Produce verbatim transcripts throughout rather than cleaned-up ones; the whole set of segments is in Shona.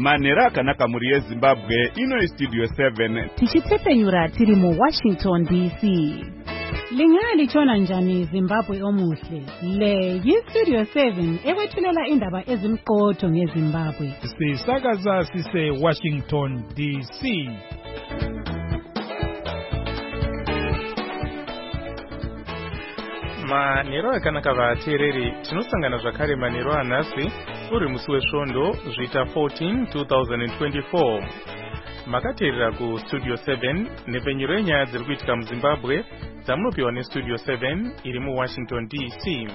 Manera akanaka muri yeZimbabwe ino Studio seven. Tichitsepenyura tiri mu Washington D C. Lingali chona njani Zimbabwe omuhle. Le yiStudio seven ekwethulela indaba ezimqotho ngeZimbabwe. Sisakaza sise Washington D C. Manero akanaka vateereri tinosangana zvakare manero anhasi uri musi wesvondo zvita fourteen twenty twenty-four. Makateerera ku Studio seven nepenyero yenyaya dziri kuitika muZimbabwe dzamunopiwa neStudio seven iri mu Washington D C.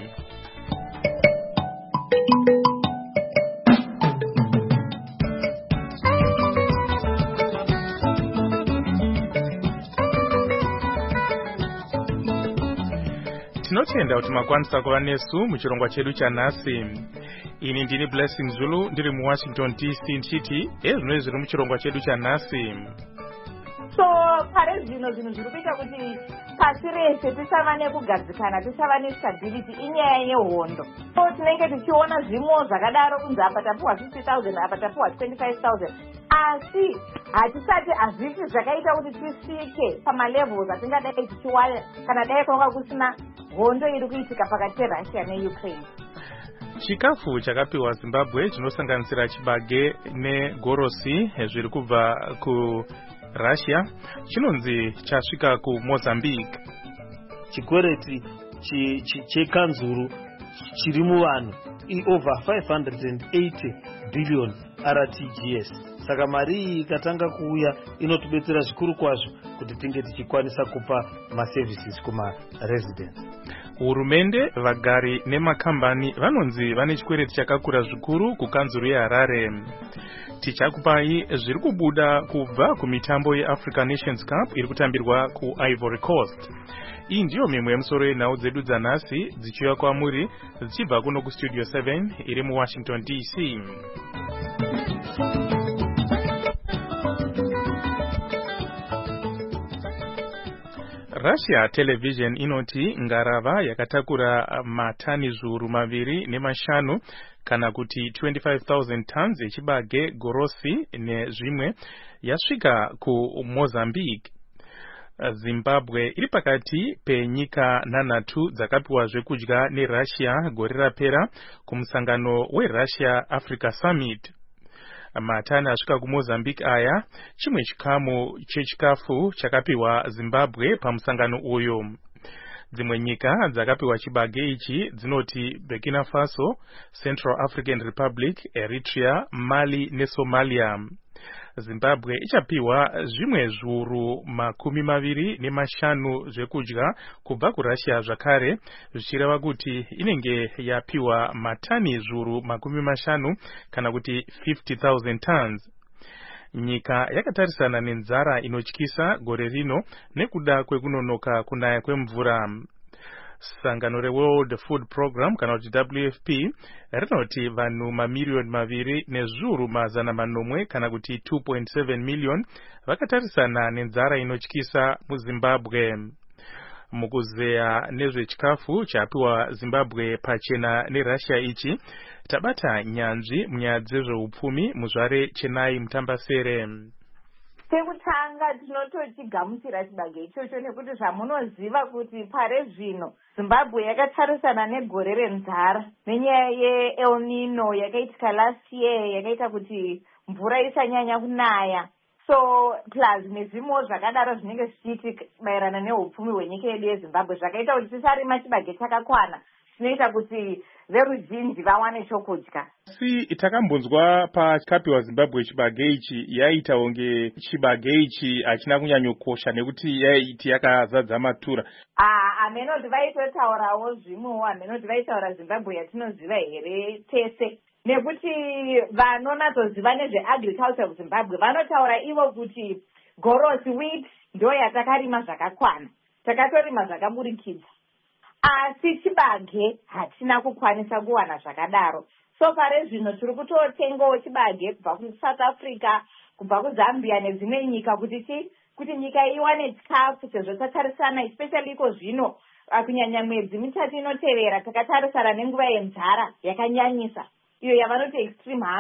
Tinotenda kuti makwanisa kuva nesu muchirongwa chedu chanhasi. Ini ndini Blessing Zulu ndiri mu Washington D C nchiti ezvino zviri muchirongwa chedu chanhasi. So pare zvino zvinhu zviri kuita kuti pasi rese tisava nekugadzikana, tisava nestability inyaya yehondo. So tinenge tichiona zvimo zvakadaro kunzi apa tapuwa fifty thousand apa tapuwa twenty-five thousand. Asi hatisati hazvisi zvakaita kuti tisvike pamalevels atingadai tichiwana kana dai kwanga kusina hondo iri kuitika pakati peRussia neUkraine. Chikafu chakapiwa Zimbabwe chinosanganisira chibage negorosi zviri kubva ku Russia chinonzi chasvika ku Mozambique. Chikwereti chekanzuru chiri muvanhu over five hundred eighty billion R T G S. Saka mari iyi ikatanga kuuya inotibetsera zvikuru kwazvo kuti tinge tichikwanisa kupa maservices kuma residents. Hurumende, vagari nemakambani vanonzi vane chikwereti chakakura zvikuru kukanzuru yeHarare. Tichakupai zviri kubuda kubva kumitambo yeAfrican Nations Cup iri kutambirwa ku Ivory Coast. Iyi ndiyo mimwe yemusoro yenhau dzedu dzanhasi dzichiuya kwamuri dzichibva kuno kuStudio seven iri mu Washington D C. Russia Television inoti ngarava yakatakura matani zviuru maviri nemashanu kana kuti twenty-five thousand tons yechibage, gorosi nezvimwe yasvika ku Mozambique. Zimbabwe iri pakati penyika nhanhatu dzakapiwa zvekudya neRussia gore rapera kumusangano weRussia Africa Summit. Matani asvika kuMozambique aya chimwe chikamu chechikafu chakapiwa Zimbabwe pamusangano uyo. Dzimwe nyika dzakapiwa chibage ichi dzinoti Burkina Faso, Central African Republic, Eritrea, Mali neSomalia. Zimbabwe ichapiwa zvimwe zviuru makumi maviri nemashanu zvekudya kubva kuRussia zvakare, zvichireva kuti inenge yapiwa matani zviuru makumi mashanu kana kuti fifty thousand tons. Nyika yakatarisana nenzara inotyisa gore rino nekuda kwekunonoka kunaya kwemvura. Sangano reWorld Food Program kana kuti W F P rinoti vanhu mamiliyoni maviri nezviuru mazana manomwe kana kuti two point seven million vakatarisana nenzara inotyisa muZimbabwe. Mukuzeya nezvechikafu chapiwa Zimbabwe pachena neRussia ichi, tabata nyanzvi munyaya dzezveupfumi muzvare Chennai Mutambasere. Sekutanga tinotochigamuchira chibage ichocho nekuti zvamunoziva kuti pare zvino Zimbabwe yakatarisana negore renzara nenyaya yeEl Nino yakaitika last year yakaita kuti mvura isanyanya kunaya. So plus nezvimwe zvakadaro zvinenge zvichiitika maererano neupfumi hwenyika yedu yeZimbabwe zvakaita kuti tisarima chibage chakakwana zvinoita kuti veruzhinji vawane chokudya. Si takambonzwa pakapiwa Zimbabwe chibage ichi yaita onge chibage ichi hachina kunyanyokosha nekuti yaiti yakazadza matura. Ah, amenoti vaitotaurawo zvimwewo, amenoti vaitaura Zimbabwe yatinoziva here tese. Nekuti vanonatsoziva nezveagriculture muZimbabwe vanotaura ivo kuti gorosi wheat ndo yatakarima zvakakwana, takatorima zvakaburikidza. Asi chibage hatina kukwanisa kuwana zvakadaro. So pare zvino tiri kutotengawo chibage kubva kuSouth Africa, kubva kuZambia nedzimwe nyika kuti chi kuti nyika iwane chikafu sezvo tatarisana especially iko zvino kunyanya mwedzi mitatu inotevera takatarisana nenguva yenzara yakanyanyisa iyo yavanoti extreme hunger.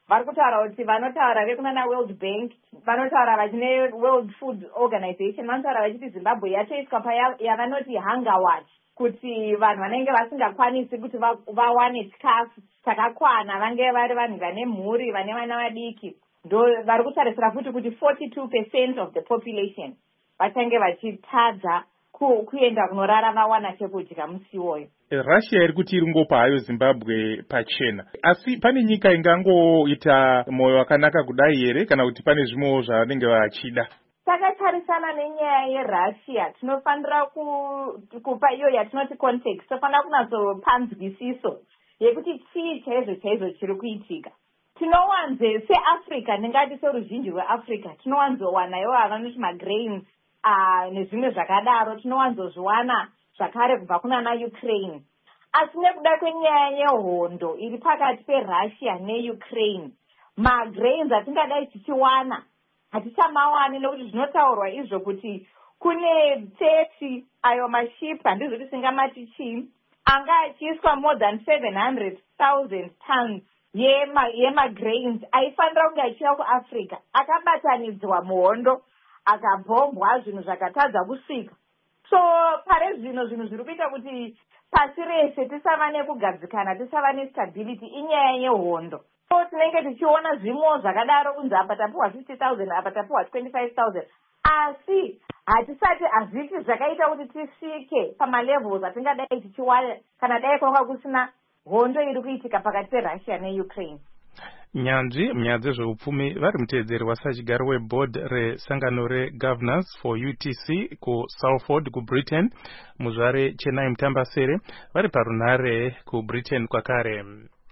vari kutaura kuti vanotaura vekunana World Bank, vanotaura vachine World Food Organization, vanotaura vachiti Zimbabwe yatoiswa payavanoti hunger watch, kuti vanhu vanenge vasingakwanisi kuti vawane chikafu chakakwana, vange vari vanhu vane mhuri, vane vana vadiki, ndo vari kutarisira futi kuti forty-two percent of the population vachange vachitadza kuenda kunorara vawana chekudya musi iwoyo. Russia iri kuti iringopa hayo Zimbabwe pachena, asi pane nyika ingangoita moyo wakanaka kudai here kana kuti pane zvimwewo zvavanenge vachida? Takatarisana nenyaya yeRussia tinofanira kupa iyo yatinoti context, tofanira kunatsopanzwisiso yekuti chii chaizvo chaizvo chiri kuitika. Tinowanze seAfrica, ndingati seruzhinji rweAfrica, tinowanzowana iwo avanoti magrains uh, nezvimwe zvakadaro, tinowanzozviwana zvakare kubva kunana Ukraine. Asi nekuda kwenyaya yehondo iri pakati peRussia neUkraine, magrains atingadai tichiwana hatichamawani, nekuti zvinotaurwa izvo kuti kune thirty ayo maship, handizvo tisingamati chii, anga achiiswa more than seven hundred thousand tons yemagrains aifanira kunge achiuya kuAfrica, akabatanidzwa muhondo, akabhombwa, zvinhu zvakatadza kusvika. So pare zvino zvinhu zviri kuita kuti pasi rese tisava nekugadzikana, tisava nestability inyaya yehondo. So tinenge tichiona zvimwe zvakadaro kunzi apa tapuwa fifty thousand, apa tapuwa twenty-five thousand, asi hatisati hazviti zvakaita kuti tisvike pamalevels atingadai tichiwana kana dai kwanga kusina hondo iri kuitika pakati peRussia neUkraine. Nyanzvi munyaya dzezveupfumi vari muteedzeri wasachigaro weboard resangano regovernors for U T C kuSalford kuBritain muzvare Chennai Mutambasere vari parunhare kuBritain kwakare.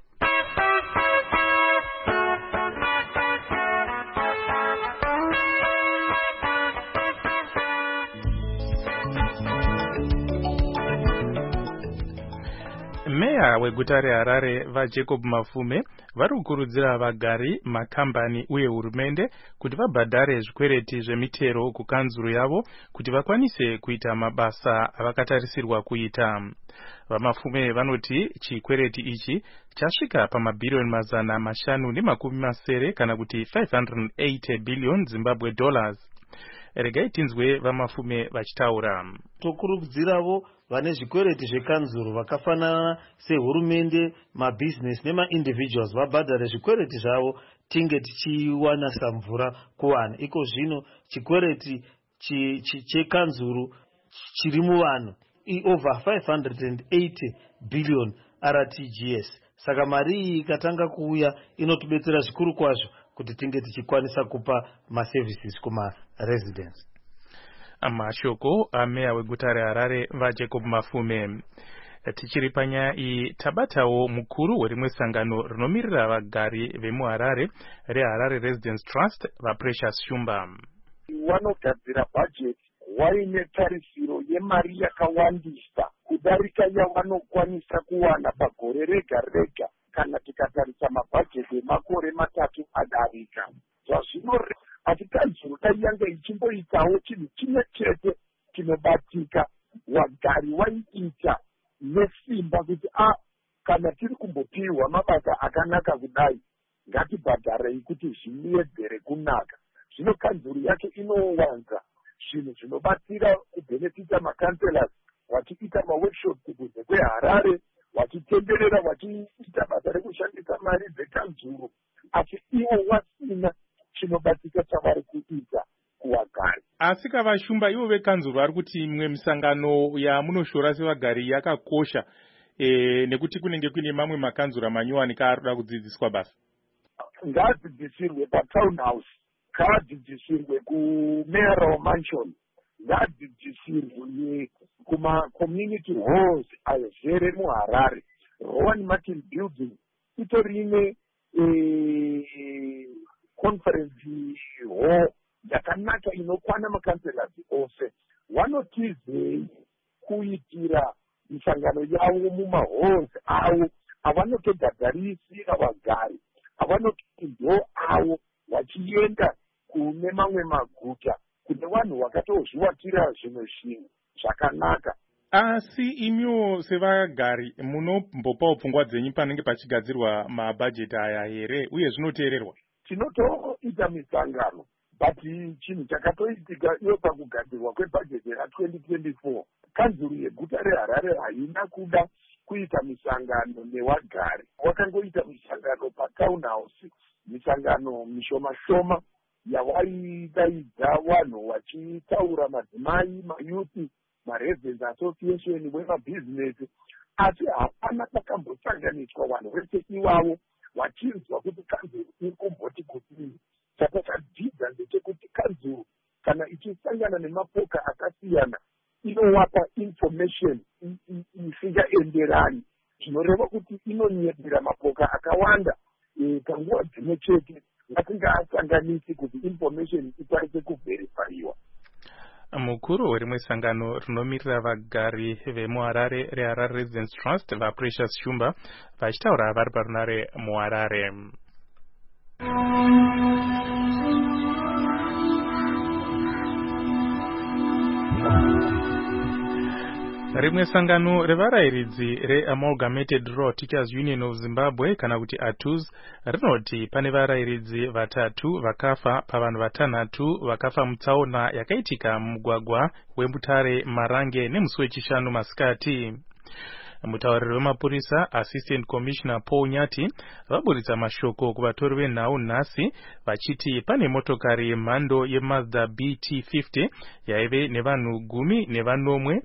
Meya weguta reHarare vaJacob Mafume vari kukurudzira vagari, makambani uye hurumende kuti vabhadhare zvikwereti zvemitero kukanzuru yavo kuti vakwanise kuita mabasa avakatarisirwa kuita. VaMafume vanoti chikwereti ichi chasvika pamabhirioni mazana mashanu nemakumi masere kana kuti five hundred eighty billion Zimbabwe dollars. Regai tinzwe VaMafume vachitaura. Tokurudziravo vane zvikwereti zvekanzuru vakafanana sehurumende, mabusiness nema-individuals vabhadhare zvikwereti zvavo tinge tichiwana samvura kuwana. Iko zvino chikwereti chekanzuru chiri muvanhu over five hundred eighty billion R T G S. Saka mari iyi ikatanga kuuya inotibetsera zvikuru kwazvo kuti tinge tichikwanisa kupa maservices kuma residents. Amashoko ameya weguta reHarare vaJacob Mafume. Tichiri panyaya iyi tabatawo mukuru werimwe sangano rinomirira vagari vemuHarare reHarare Residents Trust vaPrecious Shumba. Vanogadzira budget waine tarisiro yemari yakawandisa kudarika yavanokwanisa kuwana pagore rega rega kana tikatarisa mabhajeti emakore matatu adarika. Zvazvino atikanzuru taiyanga ichimboitawo chinhu chimwe chete chinobatika wagari waiita nesimba kuti a kana tiri kumbopiwa mabasa akanaka kudai ngatibhadharei kuti zviyedzere kunaka. Zvino kanzuru yacho inowanza zvinhu zvinobatsira kubhenefita makanselas, wachiita maworkshop kunze kweHarare, wachitenderera, wachiita basa rekushandisa mari dzekanzuru, asi iwo wasina chinobatsika chavari kuita kuwagari. Asi kavashumba ivo vekanzuru vari kuti imwe misangano yamunoshora sevagari yakakosha e, nekuti kunenge kune mamwe makanzura manyowani kaarikuda kudzidziswa basa. Ngadzidzisirwe patown house, ngadzidzisirwe kumayoral mansion, ngadzidzisirwe kuma community halls azere muHarare. Rowan Martin building itorine e, conference hall yakanaka inokwana makanselas ose. Vanotizei kuitira misangano yavo mumahalls avo avanotobhadharisira vagari, avanototi ndo avo vachienda kune mamwe maguta kune vanhu vakatozviwakira zvimwe zvinhu zvakanaka. asi imiwo sevagari munombopawo pfungwa dzenyu panenge pachigadzirwa mabhajeti aya here uye zvinoteererwa? Tinotoita misangano but chinhu chakatoitika iyo pakugadzirwa kwebhajeti ratwenty twenty-four kanzuru yeguta reHarare haina kuda kuita misangano newagari. Wakangoita misangano patown house, misangano mishoma shoma yawaidaidza vanhu vachitaura madzimai, mayuthi, maresidents association, wemabhizinesi, asi hapana pakambosanganiswa vanhu vese ivavo vachinzwa kuti kanzuru iri kumboti kudini. Saka chadzidza ndechekuti kanzuru kana ichisangana nemapoka akasiyana inowapa information isingaenderani, zvinoreva kuti inonyepera mapoka akawanda panguva dzimwe chete asingasanganisi kuti information ikwanise kuvherifaiwa. Mukuru werimwe sangano rinomirira vagari vemuHarare reHarare Residents Trust vaPrecious Shumba vachitaura vari parunare muHarare. Rimwe sangano revarayiridzi reAmalgamated Rural Teachers Union of Zimbabwe kana kuti A T U Z rinoti pane varayiridzi vatatu vakafa pavanhu vatanhatu vakafa mutsaona yakaitika mumugwagwa weMbutare Marange nemusi wechishanu masikati. Mutauriri wemapurisa Assistant Commissioner Paul Nyati vaburitsa mashoko kuvatori venhau nhasi vachiti pane motokari yemhando yeMazda B T fifty yaive nevanhu gumi nevanomwe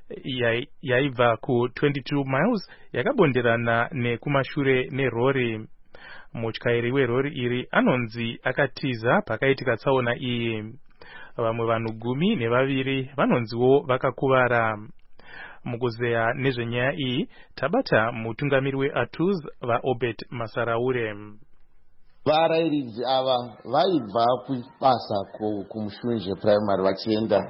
yaibva ku twenty-two miles yakabonderana nekumashure nerori. Mutyairi werori iri anonzi akatiza pakaitika tsaona iyi. Vamwe vanhu gumi nevaviri vanonziwo vakakuvara. Mukuzeya nezvenyaya iyi tabata mutungamiri we-A T U Z vaObert Masaraure. Varayiridzi ava vaibva kubasa kumushunje primary vachienda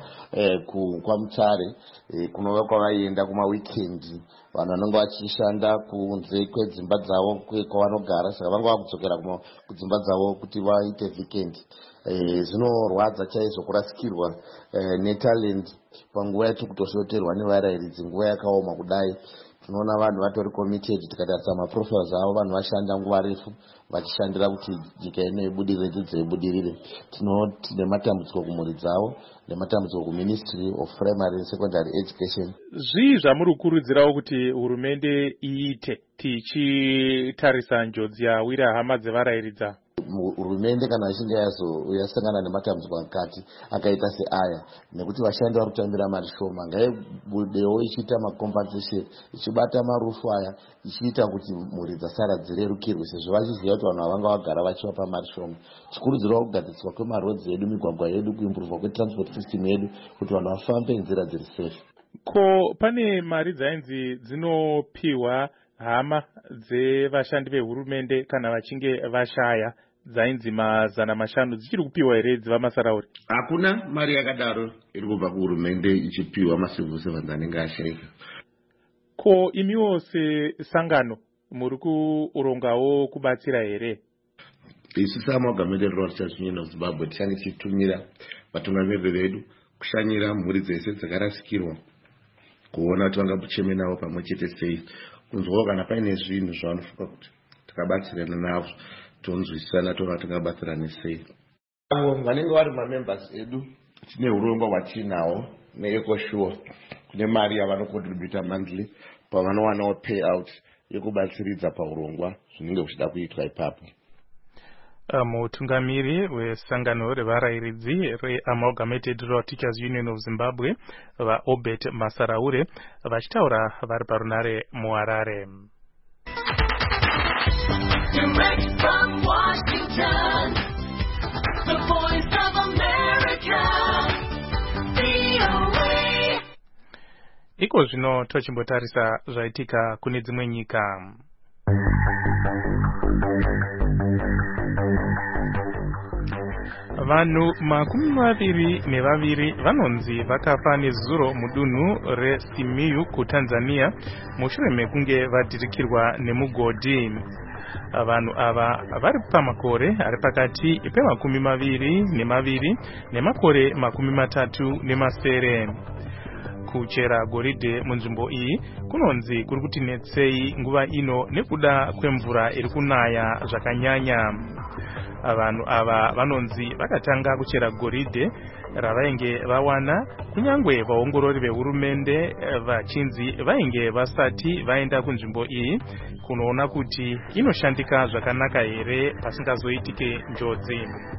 kwaMutare kunova kwavaienda kumaweekendi. Vanhu vanenge vachishanda kunze kwedzimba dzavo kwavanogara, saka vanga vakudzokera kudzimba dzavo kuti vaite weekend. Zvinorwadza chaizvo kurasikirwa netalent panguva yatikutoshoterwa nevarayiridzi nguva yakaoma kudai. Tinoona vanhu vatori committed, tikatarisa maprofiles avo vanhu vashanda nguva refu vachishandira kuti nyika ino ibudirire dzidzo ibudirire. Tinoti nematambudziko kumhuri dzavo nematambudziko kuMinistry of Primary and Secondary Education. Zvii zvamuri kukurudzirawo kuti hurumende iite tichitarisa njodzi yawira hama dzevarayiridza? Hurumende kana ichinge yasangana nematambudziko akati akaita seaya, nekuti vashandi vari kutambira mari shoma, ngaibudewo ichiita macompensation, ichibata marufu aya, ichiita kuti mhuri dzasara dzirerukirwe, sezvo vachiziva kuti vanhu havanga vagara vachivapa mari shoma. Tichikurudzirawo kugadziswa kwemarodzi edu, migwagwa yedu, kuimprova kwetransport system yedu, kuti vanhu vafambe nzira dziri safe. Ko pane mari dzainzi dzinopiwa hama dzevashandi vehurumende kana vachinge vashaya dzainzi mazana mashanu dzichiri kupiwa here dziva Masarauri? Hakuna mari yakadaro iri kubva kuhurumende ichipiwa macivil servants anenge ashayika. Ko imiwo sesangano muri kurongawo kubatsira here? Isu seAmalgamated Rural Teachers Union of Zimbabwe tichange tichitumira vatungamiriri vedu kushanyira mhuri dzese dzakarasikirwa, kuona kuti vangabucheme navo pamwe chete sei, kunzwawo kana paine zvinhu zvavanofunga kuti tikabatsirana navo tonzwisisana toona tingabatsirane sei. Avo vanenge vari mamembers edu tine urongwa hwatinahwo neEcoSure, kune mari yavanocontributa monthly pavanowanawo payout yekubatsiridza paurongwa zvinenge zvichida kuitwa ipapo. Mutungamiri wesangano revarayiridzi reAmalgamated Rural Teachers Union of Zimbabwe vaObert Masaraure vachitaura vari parunare muHarare. Direct from Washington, the voice of America, V O A. Iko zvino tochimbotarisa zvaitika kune dzimwe nyika. Vanhu makumi maviri nevaviri vanonzi vakafa nezuro mudunhu reSimiyu kuTanzania mushure mekunge vadhirikirwa nemugodhi. Vanhu ava vari pamakore ari pakati pemakumi maviri nemaviri nemakore makumi matatu nemasere. kuchera goridhe munzvimbo iyi kunonzi kuri kutinetsei nguva ino nekuda kwemvura iri kunaya zvakanyanya. Vanhu ava vanonzi vakatanga kuchera goridhe ravainge vawana kunyangwe vaongorori vehurumende vachinzi vainge vasati vaenda kunzvimbo iyi kunoona kuti inoshandika zvakanaka here pasingazoitike njodzi.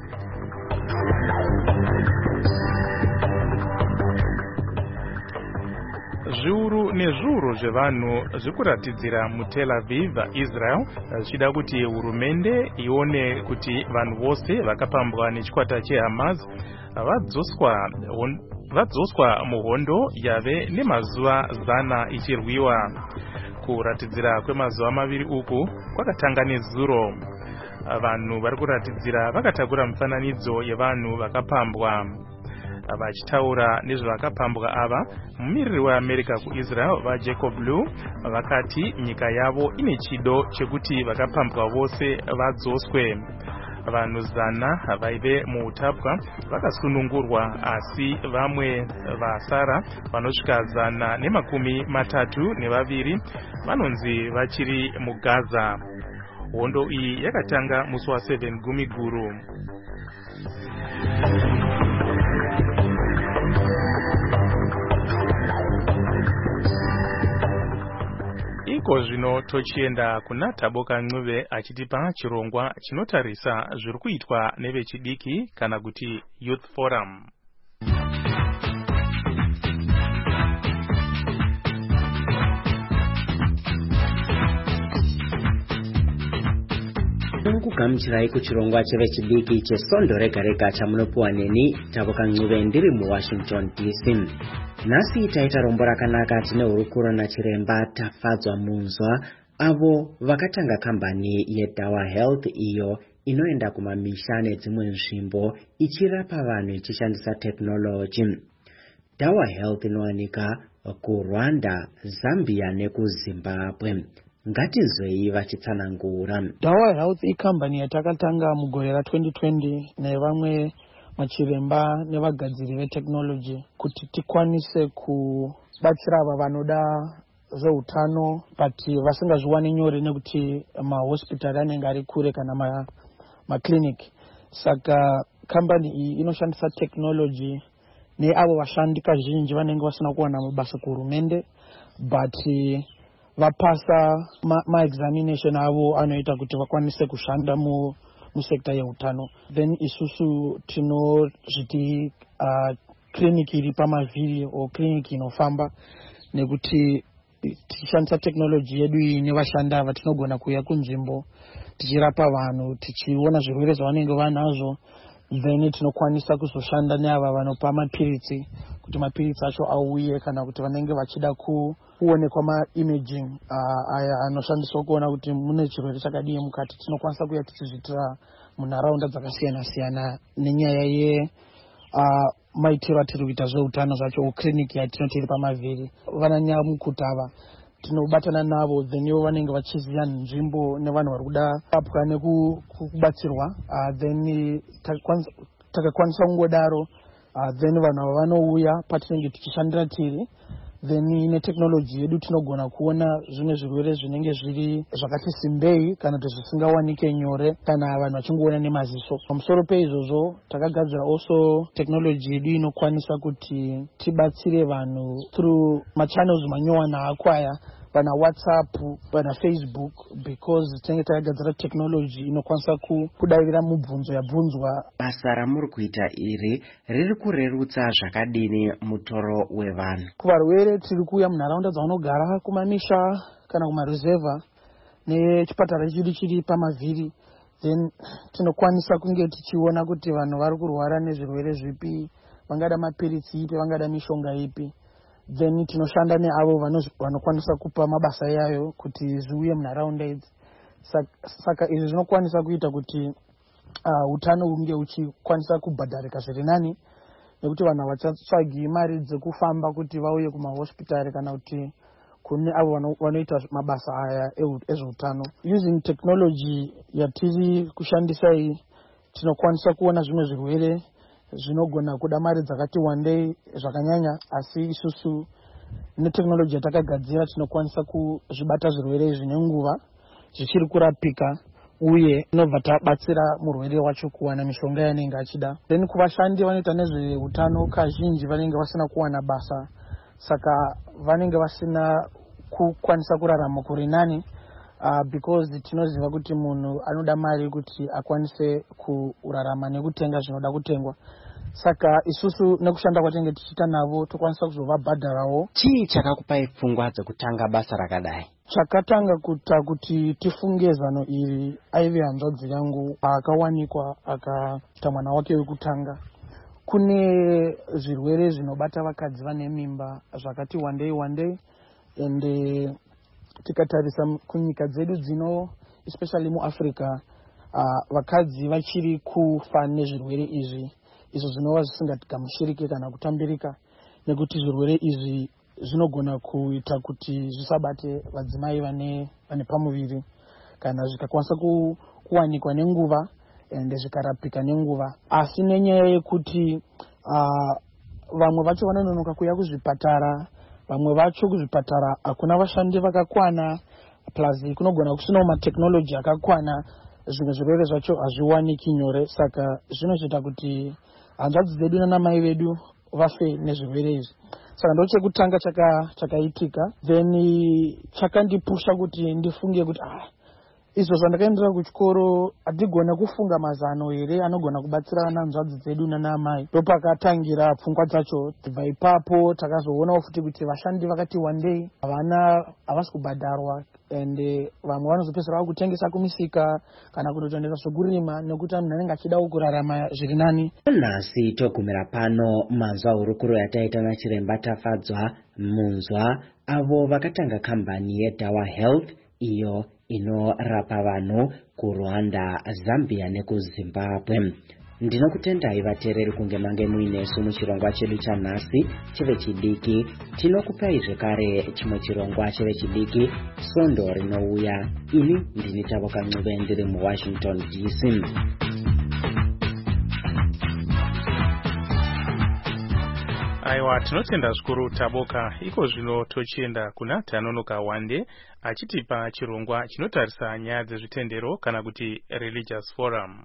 Zviuru nezviuru zvevanhu zvikuratidzira muTel Aviv, Israel, zvichida kuti hurumende ione kuti vanhu vose vakapambwa nechikwata cheHamas vadzoswa vadzoswa muhondo yave nemazuva zana ichirwiwa. Kuratidzira kwemazuva maviri uku kwakatanga nezuro. Vanhu vari kuratidzira vakatakura mifananidzo yevanhu vakapambwa. Vachitaura nezvavakapambwa ava, mumiriri weAmerica kuIsrael vaJacob Lew vakati nyika yavo ine chido chekuti vakapambwa vose vadzoswe. Vanhu zana vaive muutapwa vakasunungurwa, asi vamwe vasara vanosvika zana nemakumi matatu nevaviri vanonzi vachiri muGaza. Hondo iyi yakatanga musi wa7 gumi guru. Iko zvino tochienda kuna Taboka Ncube achitipa chirongwa chinotarisa zviri kuitwa nevechidiki kana kuti Youth Forum. Kugamuchirai kuchirongwa chevechidiki chesondo rega rega chamunopuwa neni Taboka Ncube ndiri muWashington D C. Nhasi taita rombo rakanaka tine hurukuro nachiremba Tafadzwa Munzwa avo vakatanga kambani yeDawa Health iyo inoenda kumamisha nedzimwe nzvimbo ichirapa vanhu ichishandisa technology. Dawa Health inowanika kuRwanda, Zambia nekuZimbabwe. Ngatinzwei vachitsanangura. Dawa Health ikambani yatakatanga mugore ra twenty twenty nevamwe machiremba nevagadziri vetechnology kuti tikwanise kubatsira ava vanoda zveutano but vasingazviwani nyore nekuti mahospitari anenge ari kure kana maclinic. Saka kambani iyi inoshandisa technology neavo vashandi kazhinji vanenge vasina kuwana mabasa kuhurumende but vapasa maexamination ma avo anoita kuti vakwanise kushanda mu musekta yeutano. Then isusu tinozviti uh, clinic iri pamavhiri o clinic inofamba nekuti tichishandisa technology yedu iyi nevashanda ava tinogona kuya kunzvimbo tichirapa vanhu tichiona zvirwere zvavanenge vanazvo, then tinokwanisa kuzoshanda neava vanopa mapiritsi kuti mapiritsi acho auye kana kuti vanenge vachida kuonekwa maimaging uh, aya anoshandiswa kuona kuti mune chirwere chakadii mukati. Tinokwanisa kuya tichizvitira munharaunda dzakasiyana siyana nenyaya ye uh, maitiro atiri kuita zveutano zvacho clinic yatinoti iri pamavhiri. Vananyamukuta ava tinobatana navo then ivo vanenge vachiziva nzvimbo nevanhu vari kuda rapwa nekubatsirwa uh, then takakwanisa kungodaro uh, then vanhu ava vanouya patinenge tichishandira tiri, then netechnology yedu tinogona kuona zvimwe zvirwere zvinenge zviri zvakati simbei kana kuti zvisingawanike nyore kana vanhu vachingoona nemaziso. Pamusoro peizvozvo takagadzira also technology yedu inokwanisa kuti tibatsire vanhu through machannels manyowana akwaya pana WhatsApp pana Facebook, because tinenge takagadzira technology inokwanisa kudavirira mubvunzo yabvunzwa. Basa ramuri kuita iri riri kurerutsa zvakadini mutoro wevanhu? Kuvarwere tiri kuya munharaunda dzavanogara kumamisha kana kumaruzevha nechipatara chedu chiri pamavhiri, then tinokwanisa kunge tichiona kuti vanhu vari kurwara nezvirwere zvipi, vangada mapiritsi ipi, vangada mishonga ipi, then tinoshanda neavo vanokwanisa kupa mabasa yayo kuti zviuye munharaunda idzi. Saka izvi zvinokwanisa kuita kuti uh, utano hunge uchikwanisa kubhadharika zviri nani, nekuti vanhu havachatsvagi mari dzekufamba kuti vauye kumahospitari kana kuti kune avo vanoita mabasa aya ezveutano. Using technology yatiri kushandisa iyi tinokwanisa kuona zvimwe zvirwere zvinogona kuda mari dzakati wandei zvakanyanya, asi isusu neteknoloji yatakagadzira tinokwanisa kuzvibata zvirwere izvi nenguva zvichiri kurapika uye inobva tabatsira murwere wacho kuwana mishonga yanenge achida. Then kuvashandi vanoita nezveutano kazhinji vanenge vasina kuwana basa, saka vanenge vasina kukwanisa kurarama kuri nani uh, because tinoziva kuti munhu anoda mari kuti akwanise kurarama nekutenga zvinoda kutengwa. Saka isusu nekushanda kwatinenge tichiita navo tokwanisa kuzovabhadharawo. Chii chakakupai pfungwa dzekutanga basa rakadai? Chakatanga kuita kuti tifunge zano iri aive hanzvadzi yangu akawanikwa akaita mwana wake wekutanga. Kune zvirwere zvinobata vakadzi vane mimba zvakati wandei wandei, ende tikatarisa kunyika dzedu dzino especially mu Africa uh, vakadzi vachiri kufa nezvirwere izvi, izvo zvinova zvisingagamushirike kana kutambirika, nekuti zvirwere izvi zvinogona kuita kuti zvisabate vadzimai vane vane pamuviri kana zvikakwanisa ku, kuwanikwa nenguva ende zvikarapika nenguva. Asi nenyaya yekuti uh, vamwe vacho vanononoka kuya kuzvipatara, vamwe vacho kuzvipatara hakuna vashandi vakakwana, plus kunogona kusinawo mateknoloji akakwana, zvimwe zvirwere zvacho hazviwaniki nyore. Saka zvinoita kuti hanzvadzi dzedu nanamai vedu vafe nezvirwere izvi. Saka ndo chekutanga chakaitika, then chakandipusha kuti ndifunge kuti ah, izvo zvandakaendera kuchikoro hatigona kufunga mazano here anogona kubatsira hanzvadzi dzedu nanamai. Ndopakatangira pfungwa dzacho. Kubva ipapo takazoonawo futi kuti vashandi vakati wandei, havana havasi kubhadharwa, ende vamwe vanozopedzera vakutengesa kumisika kana kutotoendesa zvokurima nekuti munhu anenge achidawo kurarama zviri nani. Nhasi togumira pano manzwa hurukuro yataita nachiremba Tafadzwa Munzwa avo vakatanga kambani yeDawa Health iyo inorapa vanhu kuRwanda, Zambia nekuZimbabwe. Ndinokutendai vateereri kunge mange muinesu muchirongwa chedu chanhasi chive chidiki. Tinokupai zvekare chimwe chirongwa chive chidiki Svondo rinouya. Ini ndini Tavoka Ncube ndiri muWashington D C. Aiwa, tinotenda zvikuru Taboka. Iko zvino tochienda kuna Tanonoka Wande achitipa chirongwa chinotarisa nyaya dzezvitendero kana kuti religious forum.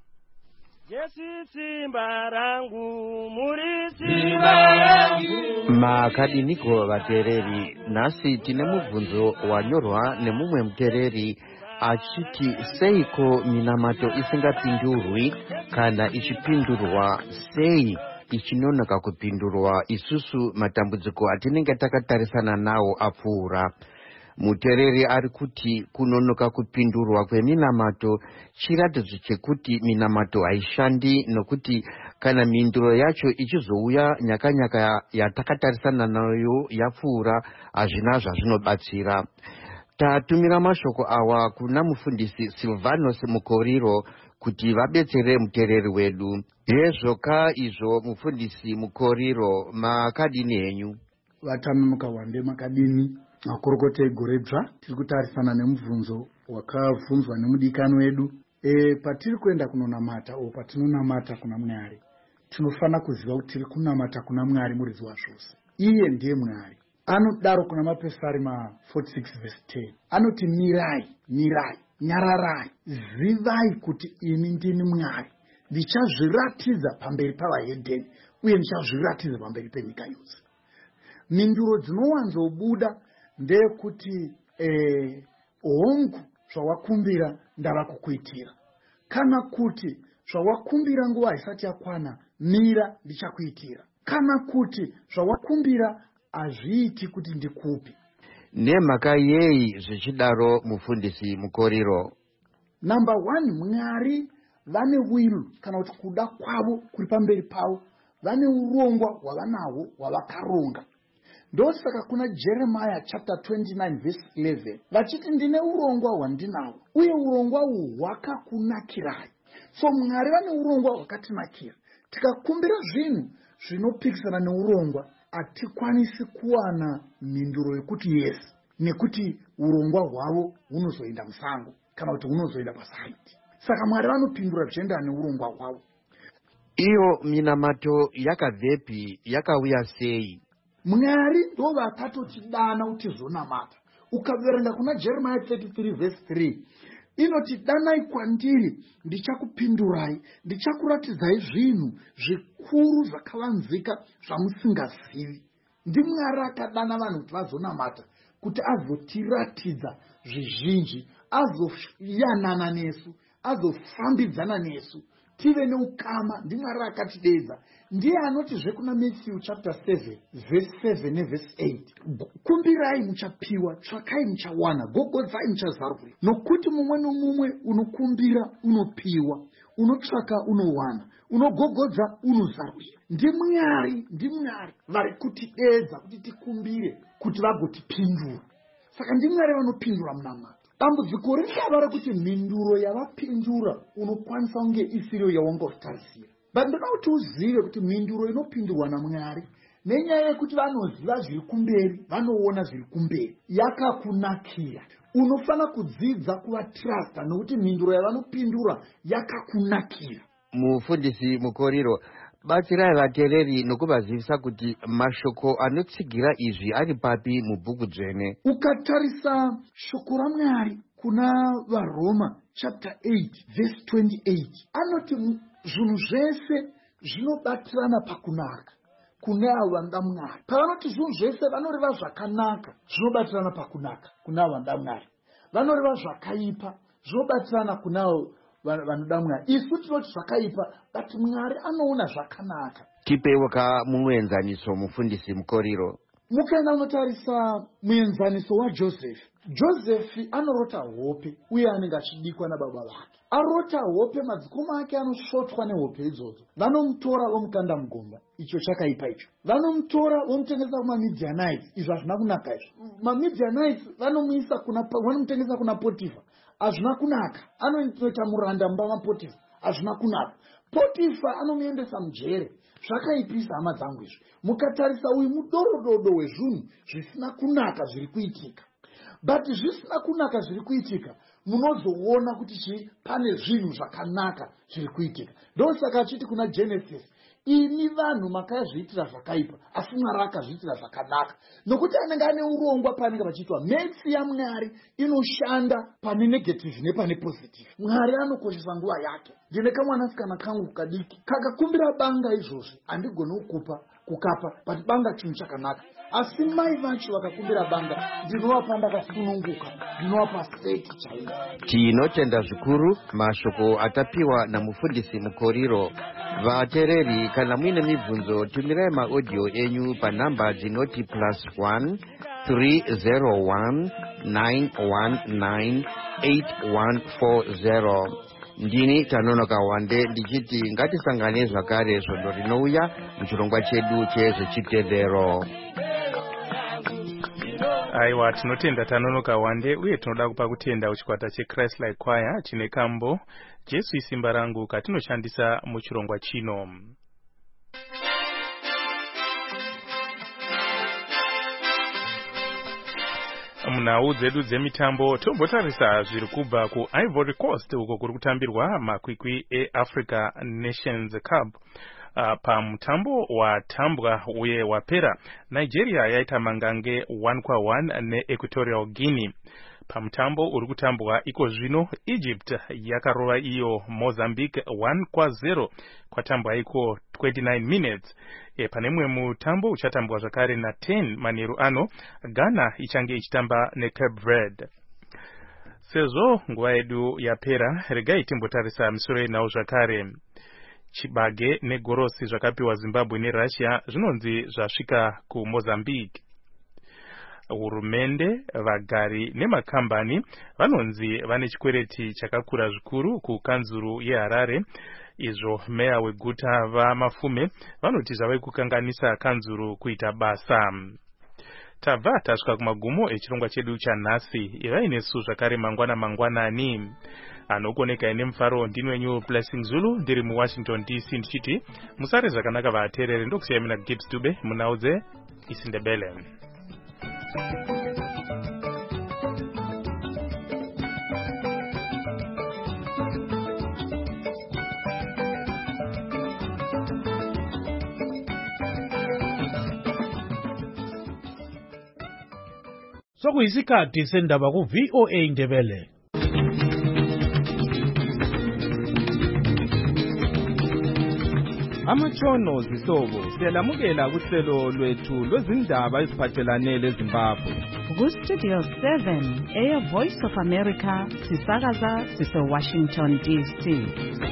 Yesu simba rangu, muri simba rangu. Makadiniko vateereri, nhasi tine mubvunzo wanyorwa nemumwe muteereri achiti seiko minamato isingapindurwi kana ichipindurwa sei ichinonoka kupindurwa isusu matambudziko atinenge takatarisana nawo apfuura. Muteereri ari kuti kunonoka kupindurwa kweminamato chiratidzo chekuti minamato haishandi, nokuti kana minduro yacho ichizouya nyakanyaka yatakatarisana nayo yapfuura hazvina zvazvinobatsira. Tatumira mashoko awa kuna mufundisi Silvanus Mukoriro kuti vabetsere muteereri wedu. Hezvoka izvo mufundisi Mukoriro, makadini henyu? Vatanonoka Wande makadini? Makorokota egoredzva tiri kutarisana nemubvunzo wakabvunzwa nemudikani wedu. E, patiri kuenda kunonamata o patinonamata kuna Mwari, tinofana kuziva kuti tiri kunamata kuna Mwari muridzi wazvose. Iye ndiye Mwari. Anodaro kuna Mapesarima forty-six verse ten. Anoti mirai, mirai, nyararai, zivai kuti ini ndini Mwari. Ndichazviratidza pamberi pavahedheni uye ndichazviratidza pamberi penyika yose. Minduro dzinowanzobuda ndeyekuti eh, hongu zvawakumbira ndava kukuitira, kana kuti zvawakumbira nguva isati yakwana mira ndichakuitira, kana kuti zvawakumbira hazviiti kuti ndikupi. Nemhaka yei zvichidaro mufundisi Mukoriro? Number one, Mwari vane will kana kuti kuda kwavo kuri pamberi pavo, vane urongwa hwavanahwo hwavakaronga. Ndosaka kuna Jeremiah chapter twenty-nine verse eleven vachiti ndine urongwa hwandinawo uye urongwa uhu hwakakunakirai. So Mwari vane urongwa hwakatinakira. Tikakumbira zvinhu zvinopikisana neurongwa hatikwanisi kuwana minduro yekuti yes, nekuti urongwa hwavo hunozoenda musango kana kuti hunozoenda pasaiti. Saka Mwari vanopindura zvichiendana neurongwa hwavo. Iyo minamato yakabvepi, yakauya sei? Mwari ndo vakatotidana kuti zonamata. Ukaverenga kuna Jeremiah thirty-three verse three, inoti danai kwandiri ndichakupindurai, ndichakuratidzai zvinhu zvikuru zvakavanzika zvamusingazivi. Ndi Mwari akadana vanhu kuti vazonamata, kuti azotiratidza zvizhinji, azoyanana nesu, azofambidzana nesu, tive neukama. Ndi Mwari akatidedza. Ndiye anotizve kuna Matthew chapter seven verse seven neverse eight, kumbirai muchapiwa, tsvakai muchawana, gogodzai muchazarurwa. Nokuti mumwe nomumwe unokumbira unopiwa, unotsvaka unowana, unogogodza unozarurwa. Ndi Mwari, ndi Mwari vari kutidedza kuti tikumbire kuti vagotipindura. Saka ndi Mwari vanopindura munamata. Dambudziko ringava rekuti mhinduro yavapindura unokwanisa kunge isiriyo yawangotarisira. But ndoda kuti uzive kuti mhinduro inopindurwa naMwari, nenyaya yekuti vanoziva zviri kumberi, vanoona zviri kumberi, yakakunakira. Unofana kudzidza kuvatrasta nokuti mhinduro yavanopindura yakakunakira. Mufundisi Mukoriro, batsirai vateereri nokuvazivisa kuti mashoko anotsigira izvi ari papi mubhuku dzvene. Ukatarisa shoko raMwari kuna vaRoma chapter eight verse twenty-eight, anoti zvinhu zvese zvinobatirana pakunaka kune avo vanoda Mwari. Pavanoti zvinhu zvese vanoreva zvakanaka zvinobatirana pakunaka kune avo vanoda Mwari. Vanoreva zvakaipa zvinobatirana kune avo vanoda Mwari. Isu tinoti zvakaipa, but Mwari anoona zvakanaka. Tipeuka muenzaniso mufundisi Mukoriro. Mukaenda unotarisa muenzaniso waJosefu. Josefu anorota hope uye anenge achidikwa nababa vake. Arota hope, madzikoma ake anosvotwa nehope idzodzo. Vanomutora vomukanda mugomba, icho chakaipa icho. Vanomutora vomutengesa kumaMidianites, izvo hazvina kunaka izvo. MaMidianites vanomuisa kuna, vanomutengesa kuna Potifa, hazvina kunaka. Anoita muranda mumba maPotifa, hazvina kunaka. Potifa anomuendesa mujere, zvakaipisa hama dzangu izvo. Mukatarisa uyu mudorododo wezvinhu zvisina kunaka zviri kuitika. But zvisina kunaka zviri kuitika, munozoona kuti chi pane zvinhu zvakanaka zviri kuitika. Ndosaka achiti kuna Genesis, imi vanhu makazviitira zvakaipa, asi Mwari akazviitira zvakanaka. Nokuti anenge ane urongwa paanenge pachiitwa. Metsi yaMwari inoshanda pane negative nepane positive. Mwari anokoshesa nguva yake. Ndine kamwanasikana kangu kadiki kakakumbira banga izvozvi, handigoni kukupa kukapa, but banga chinhu chakanaka. Asi mai vacho vakakumbira banga, ndinovapa ndakasununguka, ndinovapa seti chaiyo. Tinotenda zvikuru mashoko atapiwa namufundisi Mukoriro. Vateereri, kana muine mibvunzo, tumirai maaudio enyu panhamba dzinoti plus one three zero one nine one nine eight one four zero. Ndini Tanonoka Wande ndichiti ngatisangane zvakare svondo rinouya muchirongwa chedu chezvechitendero. Aiwa, tinotenda Tanonoka Wande uye tinoda kupa kutenda kuchikwata cheChrist Like Choir chine kambo Jesu isimba rangu katinoshandisa muchirongwa chino. Munhau dzedu dzemitambo tombotarisa zviri kubva kuIvory Coast uko kuri kutambirwa makwikwi eAfrica Nations Cup. Uh, pamutambo watambwa uye wapera, Nigeria yaita mangange one kwa one neEquatorial Guinea. Pamutambo uri kutambwa iko zvino, Egypt yakarova iyo Mozambique one kwa zero kwatambwa iko twenty-nine minutes. E, pane mumwe mutambo uchatambwa zvakare na ten manheru ano, Ghana ichange ichitamba neCape Verde. Sezvo nguva yedu yapera, regai timbotarisa misoro yenhau zvakare. Chibage negorosi zvakapiwa Zimbabwe neRussia zvinonzi zvasvika kuMozambique. Hurumende, vagari nemakambani vanonzi vane chikwereti chakakura zvikuru kukanzuru yeHarare. Izvo meya weguta vaMafume vanoti zvave kukanganisa kanzuru kuita basa. Tabva tasvika kumagumo echirongwa chedu chanhasi. Ivainesu zvakare mangwana mangwanani. Anokoneka ine mufaro ndinwenyu Blessing Zulu ndiri muWashington D C ndichiti musare zvakanaka vateereri. Ndokusiyai mina Gibbs Dube munhau dzeIsindebele. sokuyisikhathi sendaba ku V O A Ndebele. Amatshono zihlobo siyalamukela kuhlelo lwethu lwezindaba eziphathelane leZimbabwe. Ku-Studio seven, Air Voice of America, sisakaza sise-Washington D C.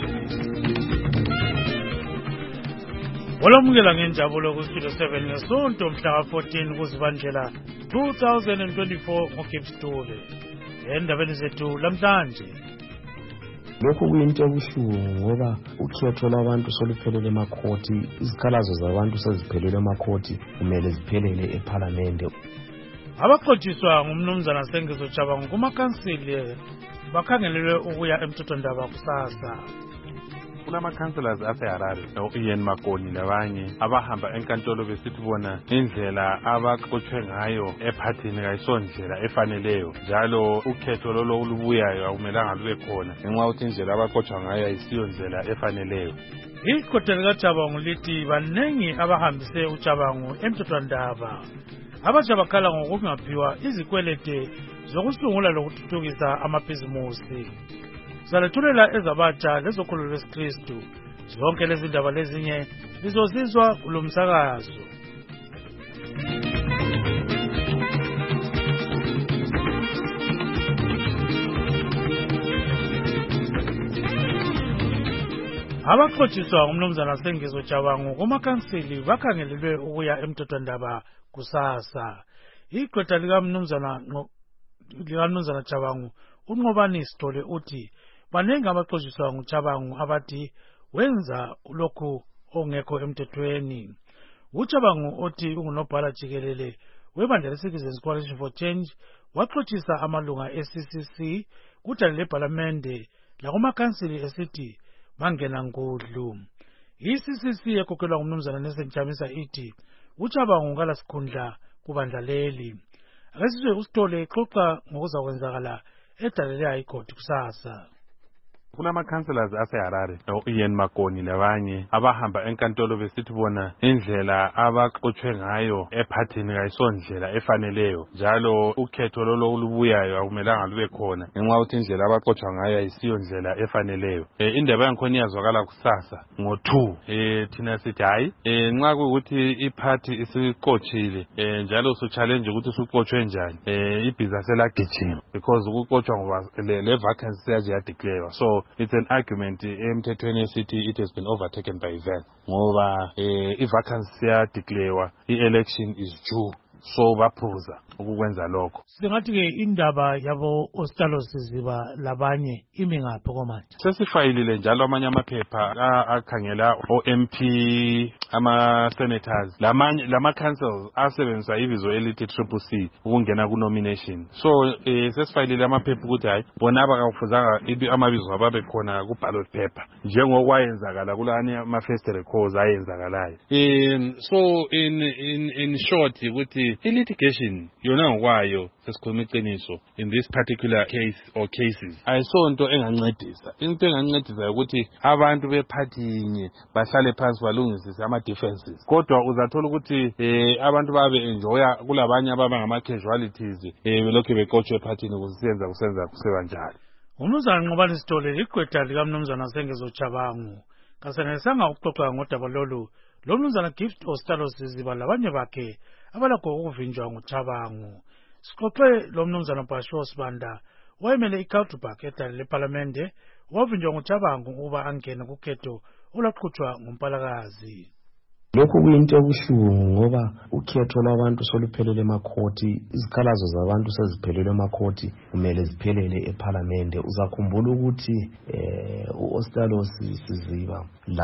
Olamukela ngenjabulo ku-Studio seven ngesonto mhla fourteen kuZibandlela two thousand twenty-four ngoGibstule. Endabeni zethu lamhlanje. Lokhu kuyinto ebuhlungu ngoba ukhetho lwabantu soluphelele emakhoti, izikhalazo zabantu seziphelele emakhoti, kumele ziphelele eParliament. Abaxotshiswa ngumnumzana Sengizo Chabangu kumakhansili bakhangelelwe ukuya emthethwandaba kusasa. Kulama-councillors aseHarare no-Ian Makoni labanye abahamba enkantolo besithi bona indlela abaxotshwe ngayo ephathini kayisondlela efaneleyo, njalo ukhetho lolo olubuyayo akumelanga lube khona ngenxa yokuthi indlela abaxotshwa ngayo ayisiyo ndlela efaneleyo. Iqoqo likaChabangu lithi banengi abahambise uChabangu emthethwandaba. Abatsha bakhala ngokungaphiwa izikwelete zokusungula lokuthuthukisa amabhizimusi. Salethulela ezabatsha lezokholo lwesikristu. Zonke lezi ndaba lezinye lizozizwa kulo msakazo. Abaxotshiswa ngumnumzana Sengizo Chabangu kumakhansili bakhangelelwe ukuya emthethwandaba kusasa. Iqoqo likamnumzana likamnumzana Chabangu uNqobani Sithole uthi banengi abaxotshiswa nguChabangu abathi wenza lokhu ongekho emthethweni. uChabangu othi ungunobhala jikelele webandla leCitizens Coalition for Change waxotsisa amalunga e-C C C kudala leParliamente lakumakhansili esithi bangena ngudlu. I-C C C ekhokhelwa ngumnumzana Nelson Chamisa ithi uChabangu kalasikhundla kubandla leli. Akasizwe uSithole exoxa ngokuzakwenzakala edalele High Court kusasa. Kulama-councillors aseHarare no-Ian Makoni labanye abahamba enkantolo besithi bona indlela abaxotshwe ngayo ephathini kayisondlela efaneleyo, njalo ukhetho lolo olubuyayo akumelanga lube khona ngenxa yokuthi indlela abaxotshwa ngayo ayisiyo ndlela efaneleyo. Eh, indaba yankhona iyazwakala kusasa ngo-two. Eh, thina sithi hayi eh, nxa kuyukuthi iphathi isixotshile eh, njalo usuchallenge ukuthi usuxotshwe njani, eh, ibhiza selagijima because ukuxotshwa ngoba le, le vacancy seyaje yadeclare. So it's an argument emthethweni esithi it has been overtaken by event ngoba eh, i-vacancy yadeclare, i-election is due, so baphuza ukukwenza lokho. Singathi ke indaba yabo Ostalo Siziba labanye imi ngaphi komanje? Sesifayilile njalo amanye amaphepha akhangela o-M P, ama-senators, lamanye lama-councils asebenzisa ibizo elithi triple C ukungena ku-nomination. So eh, sesifayilile amaphepha ukuthi hayi bona abakafuzanga amabizo ababe khona ku-ballot paper njengokwayenzakala kulani ama-first records ayenzakalayo. Um, so in in in short ukuthi i-litigation yona ngokwayo sesikhuluma iqiniso in this particular case or cases ayisonto engancedisa. Into engancedisa ukuthi abantu bephathinye bahlale phansi balungisise ama-defenses, kodwa uzathola ukuthi eh, abantu babe enjoya kulabanye ababa ngama-casualties eh, belokhu beqotshwe ephathini kusenza kusenza kuseba njalo. Umnumzana Nqobani Sithole liqwetha likamnumzana Sengizo Chabangu kasengelisanga ukuxoxa ngodaba lolu lomnumzana Gift Ostalo Siziba labanye bakhe abalakho ukuvinjwa nguChabangu. Sixoxe lo mnumzana Bhasho Sibanda wayemele iCulturepark edale leParliamente wavinjwa nguChabangu ukuba angene kukhetho olwaqhutshwa ngumpalakazi. Lokhu kuyinto ebuhlungu ngoba ukhetho lwabantu soluphelele emakhoti, izikhalazo zabantu seziphelele emakhoti, kumele ziphelele eParliamente. Uzakhumbula ukuthi eh uOstalo Siziba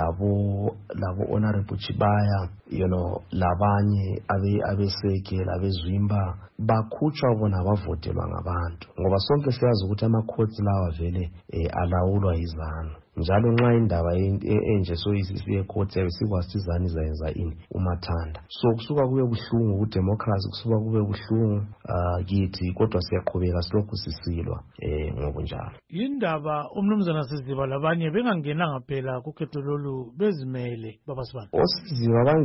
labo labo honorable Chibaya, you know, labanye abe abeseke labezwimba bakhutshwa bona bavotelwa ngabantu ngoba sonke siyazi ukuthi amakhoti lawa vele eh, alawulwa yizana. Njalo nxa indaba enje soyisisiye court sikwazi izani zayenza ini umathanda. So kusuka kube buhlungu ku democracy, kusuka kube buhlungu uh, kithi, kodwa siyaqhubeka silokhu sisilwa eh ngokunjalo. Indaba umnumzana Siziba labanye bengangena ngaphela kukhetho lolu bezimele baba Sibanda. Osiziba bange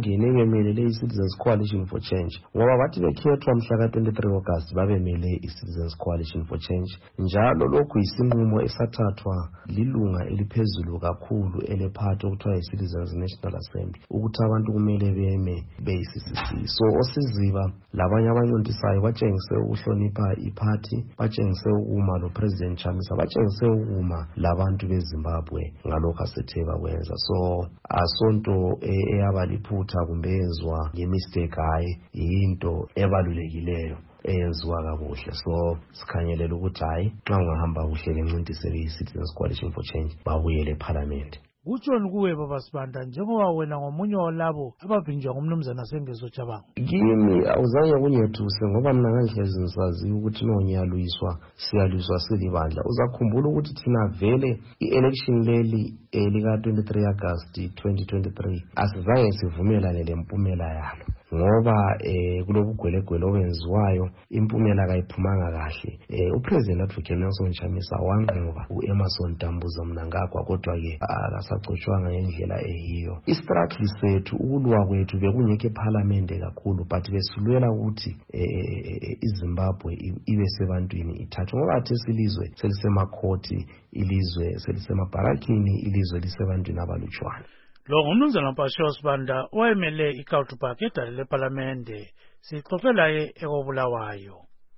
bangene bemelele i-Citizens Coalition for Change ngoba bathi bekhethwa mhla ka twenty-three August babemele i-Citizens Coalition for Change. Njalo lokhu isinqumo esathathwa lilunga eliphezulu kakhulu elephathi okuthiwa yi-Citizens National Assembly ukuthi abantu kumele beme beyi-C C C. So osiziba labanye abanyontisayo batshengise ukuhlonipha iphathi, batshengise ukuma lo President Chamisa, batshengise ukuma labantu beZimbabwe ngalokho asethe bakwenza. So asonto eyabaliphutha kumbe yenzwa ngemistake, hayi yinto ebalulekileyo eyenziwa kakuhle. So sikhanyelela ukuthi hayi xa ungahamba kuhle kencintiseke i-Citizens Coalition for Change babuyele eParliament. Kutshoni kuwe baba Sibanda njengoba wena ngomunye walabo abavinjwa ngumnumzana Sengezo Chabangu? Kimi awuzange kunyethuse ngoba mina ngangihlezi ngisazi ukuthi nonyaluyiswa siyaluyiswa silibandla. Uzakhumbula ukuthi thina vele i-election leli elika twenty-three August twenty twenty-three asizange sivumelane lempumela yalo ngoba eh kulobugwelegwele obenziwayo impumela kayiphumanga kahle. Eh uPresident Advocate Nelson Chamisa wanqoba uEmmerson Dambuza Mnangagwa kodwa ke akasagcotshwanga ngendlela eyiyo. Istruggle sethu ukulwa kwethu bekungeke eParliament kakhulu but besulwela ukuthi eh iZimbabwe ibe sebantwini ithathwe ngoba athi silizwe selisemakhoti, ilizwe selisemabharakini, ilizwe lisebantwini abalutshwana. Lo ngumnumzana Mpasho Sibanda owayemele iCulturepark edale leParlamente. Sixoxela ye ekobulawayo.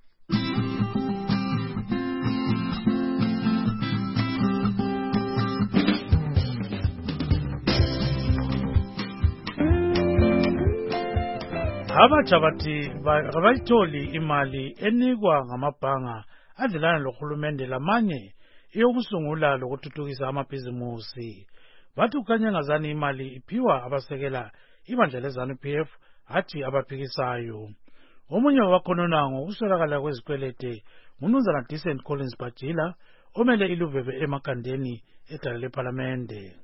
Abatsha bathi abayitholi imali enikwa ngamabhanga adlelana lohulumende lamanye eyokusungula lokuthuthukisa amabhizimusi. Bathi ukanye ngazani imali iphiwa abasekela ibandla lezanu P F hathi abaphikisayo. Omunye wakhonona ngokuswelakala kwezikwelete ngumnumzana Decent Collins Bajila omele iluveve emakandeni edale leParlamente.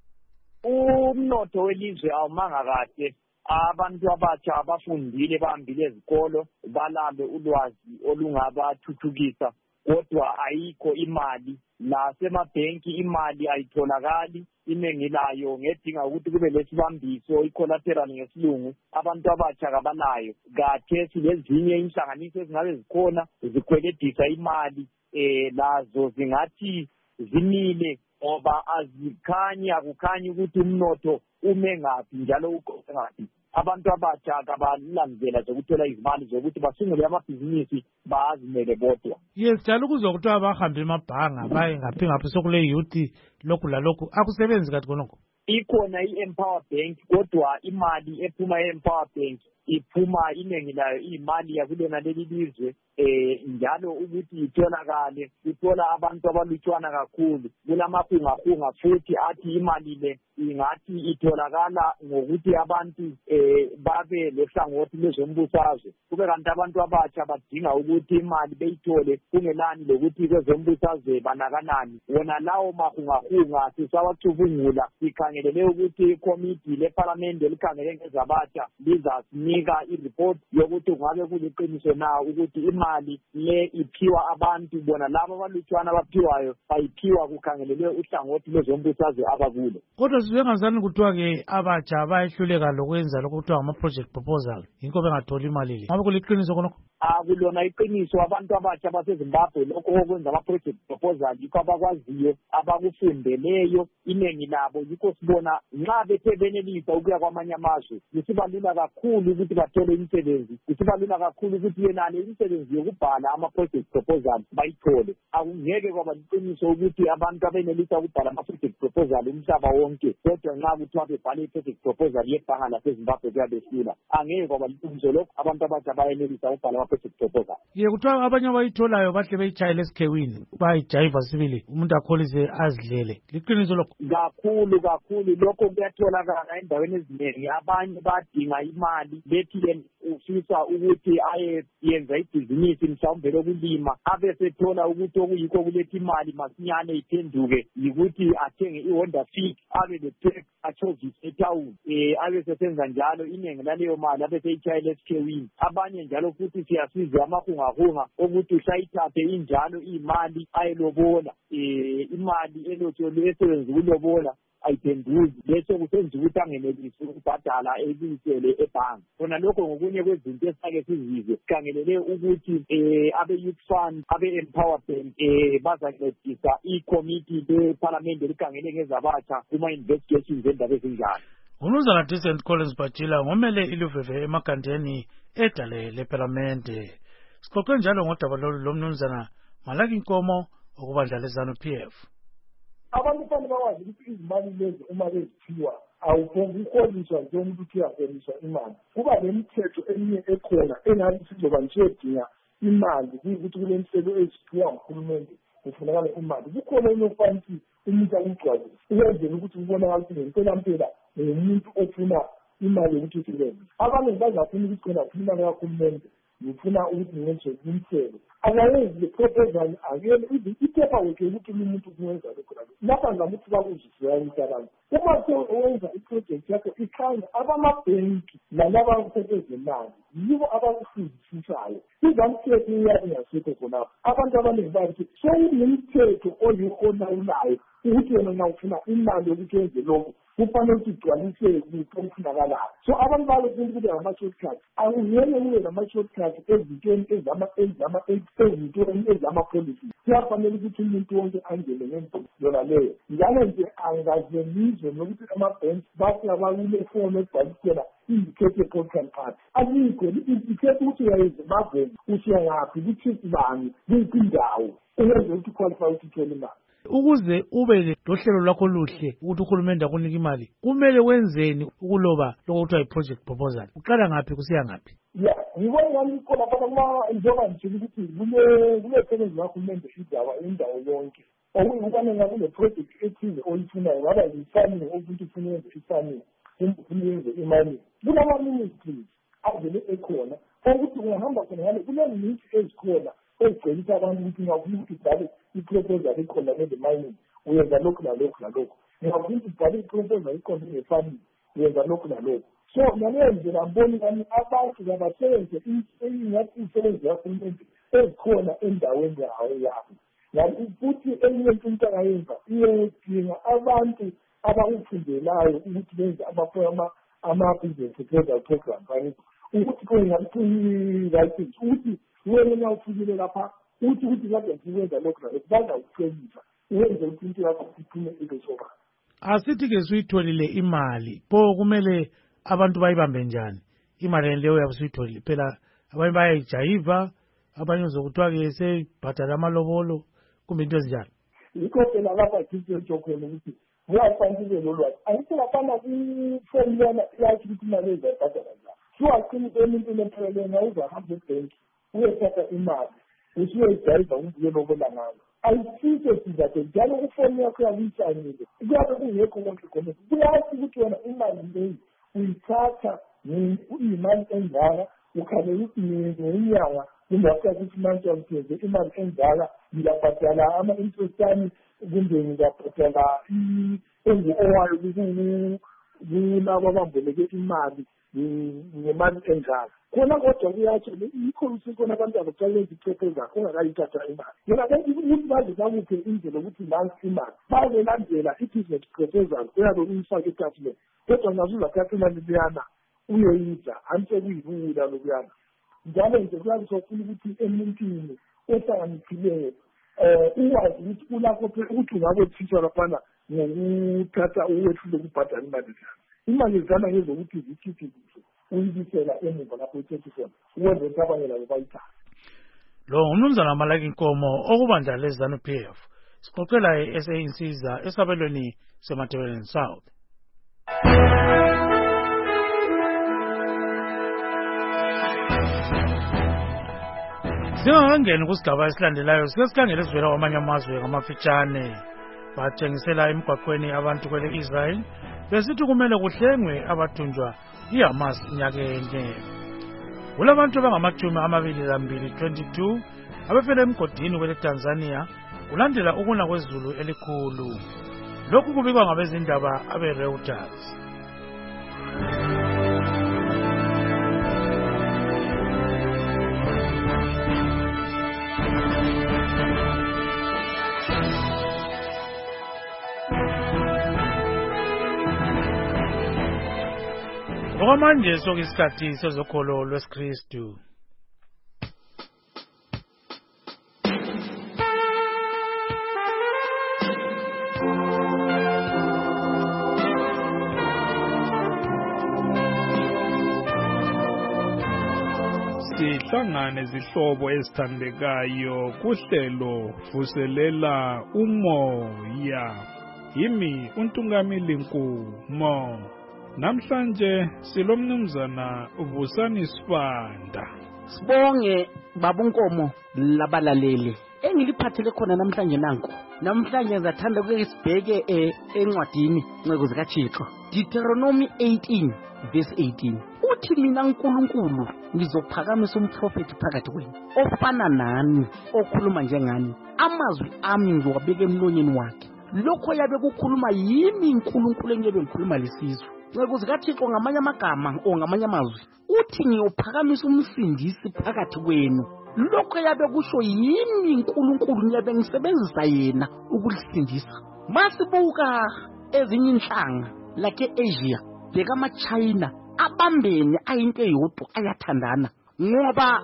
Umnotho welizwe awumanga kahle. Abantu abatsha abafundile bahambile ezikolo balalo ulwazi olungabathuthukisa kodwa ayikho imali. Nasemabhenki imali ayitholakali, inengi layo ngedinga ukuthi kube lesibambiso i-collateral ngesilungu. Abantu abatsha kabanayo. Kathe silezinye inhlanganiso ezingabe zikhona zikweledisa imali eh lazo zingathi zimile ngoba azikhanyi akukhanyi ukuthi umnotho ume ngaphi njalo uqoqe ngaphi. Abantu abatsha kabalandela zokuthola izimali zokuthi basungule amabhizinisi bazimele bodwa. Yes, njalo kuzokuthiwa abahambe emabhanga baye ngaphi ngaphi sokule youth lokhu lalokhu akusebenzi kathi konke. Ikhona i-Empower Bank kodwa imali ephuma e-Empower Bank iphuma inengi layo imali yakulona leli lizwe eh njalo ukuthi itholakale ithola abantu abalutshwana kakhulu kulamakhungahunga futhi athi imali le ingathi itholakala ngokuthi abantu eh babe lehlangothi lezombusazwe kube kanti abantu abatsha badinga ukuthi imali beyithole kungelani lokuthi kwezombusazwe banakanani. Wona lawo mahungahunga sisawacubungula sikhangelele ukuthi ikomiti leParliament elikhangele ngezabatsha lizasinika ireport yokuthi ngabe kuliqiniso na ukuthi imali le iphiwa abantu bona labo abalutshwana abaphiwayo bayiphiwa kukhangelelwe uhlangothi lezombusazwe abakulo. Kodwa sibengazani kuthiwa ke abatsha bayehluleka lokwenza lokuthiwa ama-project proposal yinko bengatholi imali le. Ngabe kuliqiniso khonokho? Akulona iqiniso. Abantu abatsha baseZimbabwe lokho okwenza ama-project proposal yikho abakwaziyo abakufundeleyo inengi labo yikho sibona nxa bethe benelisa ukuya kwamanye amazwe kusibalula kakhulu ukuthi bathole imisebenzi, kusibalula kakhulu ukuthi yenale imisebenzi yokubhala ama-project proposal bayithole. Akungeke kwaba liqiniso ukuthi abantu abenelisa ukubhala ama-project proposal umhlaba wonke kodwa nxa kuthiwa bebhale i-project proposal yebhanga laseZimbabwe kuyabehlula. Angeke kwaba liqiniso lokho. Abantu abatsha bayenelisa ukubhala ama-project proposal. Ye kuthiwa abanye abayitholayo bahle beyitshayele esikhewini bayijayiva sibili umuntu akholise azidlele. Liqiniso lokho? Kakhulu kakhulu lokho kuyatholakala endaweni eziningi. Abanye badinga imali bethi ufisa ukuthi aye yenza ibhizinisi mhlawumbe lokulima abesethola ukuthi okuyikho kuletha imali masinyane iphenduke yikuthi athenge i-Honda Fit abe le-tax achovise etawuni eh abesesenza njalo inengi laleyo mali abeseyitshayela esikhewini. Abanye njalo futhi siyasiza amahungahunga ukuthi usayithathe injalo imali ayelobola eh imali elotsholwe esebenza ukulobola ayiphenduzi bese kusenza ukuthi angenelisi ukubhadala ebuyisele ebhange. Khona lokho ngokunye kwezinto esake sizizwe sikhangelele ukuthi um abe-youth fund abe-empower bank um bazancedisa ikomiti lephalamende elikhangele ngezabatsha kuma-investigations endaba ezinjalo. Umnumzana Decent Collins Bajila ngomele iluveve emagandeni edale lephalamende. Sixoxe njalo ngodaba lolu lomnumzana Malaki Nkomo okubandla lezanu P F. Abantu kufanele bakwazi ukuthi izimali lezi uma beziphiwa awuphongi ukuholiswa njengomuntu uthi uyaholiswa imali. Kuba nemithetho eminye ekhona engathi sizoba nje imali kuyikuthi kule mselo eziphiwa nguhulumende kufunakala imali. Kukhona enye ofanele umuntu akugcwale ukwenzela ukuthi kubonakala ukuthi ngempela umuntu ofuna imali yokuthi usebenze. Abantu bazafuna ukuthi khona imali kahulumende ngifuna ukuthi ngenze imselo. Akayenzi le proposal akele iphepha ukuthi ukuthi umuntu kuyenza lokho lapha ngamuthi bakuziswa abantu. Uma sewenza iproject yakho ikhanya abamabhenki nalaba abasebenza imali yibo abakufundisisayo. Izamthetho iyabe ngasekho khona. Abantu abaningi bathi soyimithetho oyihonawulayo ukuthi wena nawufuna imali yokuthi wenze lokho kufanele ukuthi igcwalise kufunakalayo. So abantu balokuthi kube ama-shortcut akungene kube nama-shortcut ezintweni ezintweni ezama-policy. Kuyafanele ukuthi umuntu wonke angene ngento yona leyo. Njalo nje angaze ngizwe nokuthi ama-banks bathi abakule foni ebhalisiwela indicate ye-postal card. Azikho indicate ukuthi uyayenza emaveni usiya ngaphi ukuthi bani kuyiphi indawo uyenze ukuthi qualify ukuthi uthole imali. Ukuze ube lohlelo lwakho luhle ukuthi uhulumende akunika imali kumele wenzeni ukuloba lokuthiwa i-project proposal uqala ngaphi kusiya ngaphi? Ya ngibona ngani khona phela njengoba ngitshela ukuthi kule kule sebenzi kahulumende indawo indawo yonke okuyikubana ngabe le project ethize oyifunayo ngaba yifani ukuthi ufuna yenze ifani ufuna yenze imali kunama-ministries avele ekhona ukuthi ungahamba khona ngale kule-ministry ezikhona ezigcelisa abantu ukuthi ngafuna ukuthi ubhale iproposal ikhona nende mining uyenza lokhu nalokhu nalokhu ngafuna ukuthi ubhale iproposal ikhona nge-farming uyenza lokhu nalokhu. So naleyo ndlela mboni kani abantu kabasebenze ingathi isebenzi kahulumende ezikhona endaweni yawo yabo. Ngani futhi enye into into angayenza iyedinga abantu abakufundelayo ukuthi benze ama-business proposal program ukuthi kwengathi i-license ukuthi wena na ufikile lapha uthi ukuthi kade ngiwenza lokho nalokho bazawukuhlolisa uwenze ukuthi into yakho iphume ibe sobala. Asithi-ke suyitholile imali pho kumele abantu bayibambe njani imali leyo yabe suyitholile? Phela abanye bayayijayiva, abanye uzokuthiwa-ke sebhadala amalobolo kumbe into ezinjalo. Yikho phela lapha ngizetsho khona ukuthi uyafanele lo lwazi angiselafana kwifomulana yathi ukuthi imali ezayibhadala njani. Suwaqinisa umuntu lephelele ngawuzahambe ebhenki uyethatha imali usuyoyijayiva umbuyelo obola ngayo. Ayisise sizathe njalo ufoni yakho yakuyisayinile kuyabe kungekho konke khona kuyazi ukuthi wena imali leyi uyithatha uyimali engaka ukhale ukuthi ngenyanga kungakuya ukuthi manje uyenze imali engaka ngiyabhadala ama-interest ami kumbe ngiyabhadala engu-owayo kulabo abamboleke imali ngemali engaka. Khona kodwa kuyatsho yikho ukuthi khona abantu abacalenza iproposal ongakayithatha imali. Yona ke ukuthi baze bakuphe indlela ukuthi nansi imali bazelandela i-business proposal uyabe uyifake etafuleni kodwa ngazuzathatha imali liyana uyoyidla anise kuyibula lokuyana. Njalo nje kuyabe sofuna ukuthi emuntwini ohlakaniphileyo um uwazi ukuthi ulakho ukuthi ungakwethiswa laphana ngokuthatha uwehlule ukubhadala imali zana. Imali zana ngezokuthi zikhiphe uyibisela emuva lapho uthethe khona ukwenza ukuthi abanye labo bayithathe. Lo umnumzana Malaki Nkomo okubandla lezanu P F sixoxela e-S A Insiza esabelweni seMatabeleland South. Singakangeni kusigaba esilandelayo sike sikhangele esivela kwamanye amazwe ngamafitshane. Bathengisela emgwaqweni abantu kwele Israel besithi kumele kuhlengwe abathunjwa iHamas nyakeni. Kulabantu abangamachumi amabili lambili twenty-two abefela emgodini kwele Tanzania kulandela ukuna kwezulu elikhulu. Lokhu kubikwa ngabezindaba abe-Reuters. Okwamanje sokuyisikhathi sezokholo lwesikristu. Sihlangane zihlobo ezithandekayo kuhlelo vuselela umoya. Yimi uNtungamili Nkumo. Namhlanje silomnumzana Vusani Sibanda. Sibonge babunkomo labalaleli. Engiliphathele khona namhlanje nanku. Namhlanje ngizathanda ukuthi sibheke encwadini nceko zikaThixo. Deuteronomy eighteen verse eighteen. Uthi mina uNkulunkulu ngizophakamisa umprofeti phakathi kwenu ofana nani okhuluma njengani. Amazwi ami ngizowabeka emlonyeni wakhe. Lokho yabe kukhuluma yimi uNkulunkulu engebe ngikhuluma lesizwe. Nceko zikaThixo ngamanye amagama o ngamanye amazwi. Uthi ngiyophakamisa umsindisi phakathi kwenu. Lokho yabe kusho yimi uNkulunkulu ngiyabe ngisebenzisa yena ukulisindisa. Masibuka ezinye inhlanga like Asia, bheka ama-China abambene ayinto eyodwa ayathandana ngoba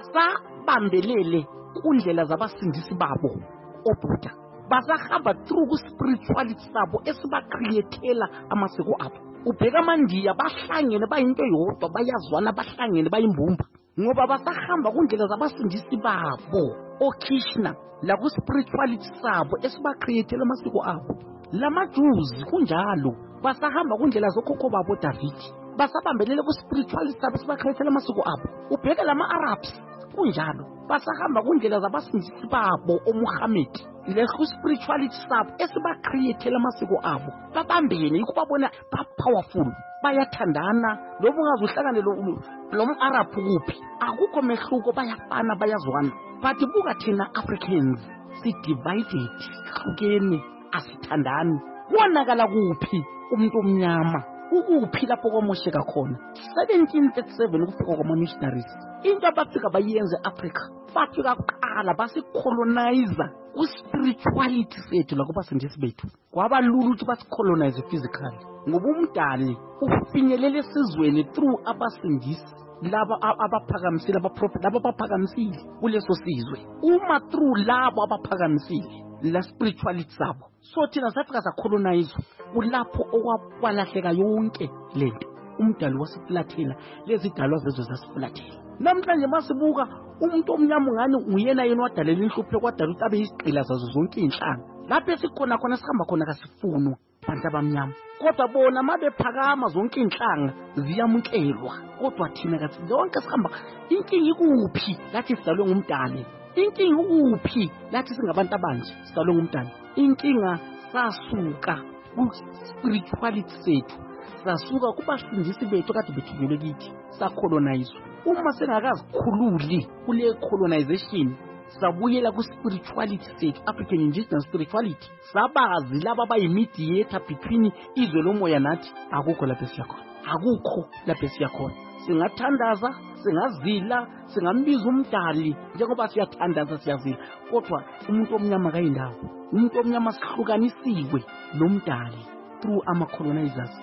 basabambelele kundlela zabasindisi babo oBuddha. Basahamba through ku-spirituality sabo esibacreatela amasiko abo. Ubheka amandiya bahlangene bayinto eyodwa bayazwana bahlangene bayimbumba ngoba basahamba kundlela zabasindisi babo oKrishna la ku-spirituality sabo esibacreatela amasiko abo. Lama-Jews kunjalo basahamba kundlela zokhokho babo David basabambelele ku-spirituality sabo esibacreatela amasiko abo. Ubheka lama-Arabs kunjalo basahamba kundlela zabasindisi babo oMuhammad le ku-spirituality sabo esibacreatela amasiko abo. Babambene yikubabona ba-powerful bayathandana lobu ungaze uhlangane lo mu-Arab kuphi akukho mehluko bayafana bayazwana. But buka thina Africans si-divided hlukene asithandani. Wonakala kuphi umuntu omnyama ukuphi lapho kwamosheka khona. seventeen thirty-seven kufika kwama-missionaries into abafika bayenze eAfrica bafika kuqala basicolonize ku-spirituality sethu lakubasindisi bethu. Kwabalula ukuthi basicolonize physically ngoba umdali ufinyelele esizweni through abasindisi laba abaphakamisile abaprofeti laba abaphakamisile kuleso sizwe. Uma through labo abaphakamisile la spirituality sabo so thina safika sacolonize kulapho okwalahleka yonke lento. Umdali wasifulathela lezi dalwa zezo zasifulathela. Namhlanje masibuka umuntu omnyama ngani nguyena yena wadalela inhlupho kwadala ukuthi abe isiqila zazo zonke inhlanga. Lapho esikhona khona sihamba khona kasifunwa abantu abamnyama kodwa bona mabephakama zonke inhlanga ziyamukelwa kodwa thina kathi zonke sihamba. Inkinga ikuphi lathi sidalwe ngumdali? Inkinga ukuphi lathi singabantu abanje sidalwe ngumdali? Inkinga sasuka ku-spirituality sethu sasuka kubasindisi bethu kade bethunyelwe kithi sacolonize. Uma sengakazikhululi kule colonization sabuyela ku-spirituality sethu African indigenous spirituality sabazi laba abayi-mediator between izwe lomoya nathi akukho lapho siyakhona akukho lapho siyakhona. Singathandaza singazila singambiza umdali njengoba siyathandaza siyazila kodwa umuntu omnyama kayindawo. Umuntu omnyama sihlukanisiwe nomdali through ama-colonizers.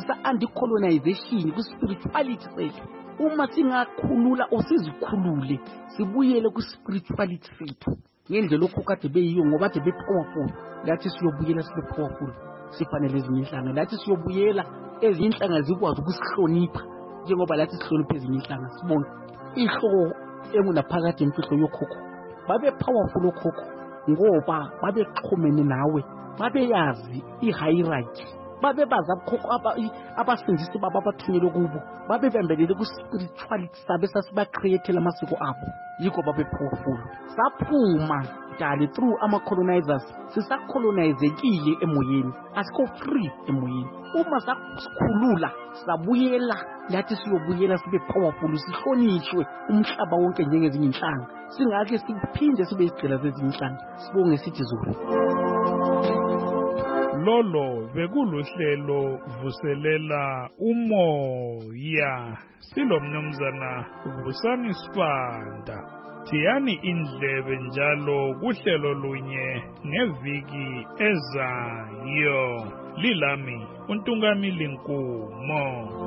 Sisa-anti-colonization ku-spirituality sethu. Uma singakhulula osizikhulule sibuyele ku-spirituality sethu ngendlela lokho kade beyiyo ngoba kade be-powerful. Lathi siyobuyela sibe powerful sifanele ezinye inhlanga. Lathi siyobuyela ezinye inhlanga zikwazi ukusihlonipha njengoba lathi sihloniphe ezinye inhlanga. Sibone ihlo engunaphakade imfihlo yokhokho babe-powerful okhokho ngoba babexhumene nawe babeyazi i-hierarchy babebazi abakhokho abasindisi baba abathunyelwe kubo babebambelele ku-spirituality sabo esasibacreatela amasiko abo yikho babe-powerful. Saphuma dali through ama-colonizers sisacolonizekile emoyeni asikho free emoyeni. Uma sasikhulula sabuyela lathi siyobuyela sibe powerful sihlonishwe umhlaba wonke njengezinye inhlanga singake siphinde sibe isigcila zezinye inhlanga. Sibonge sithi Zulu. Lolo bekuluhlelo vuselela umoya silomnumzana Vusani Sibanda. Thiyani indlebe njalo kuhlelo lunye ngeviki ezayo. Lilami uNtungamili Nkumo.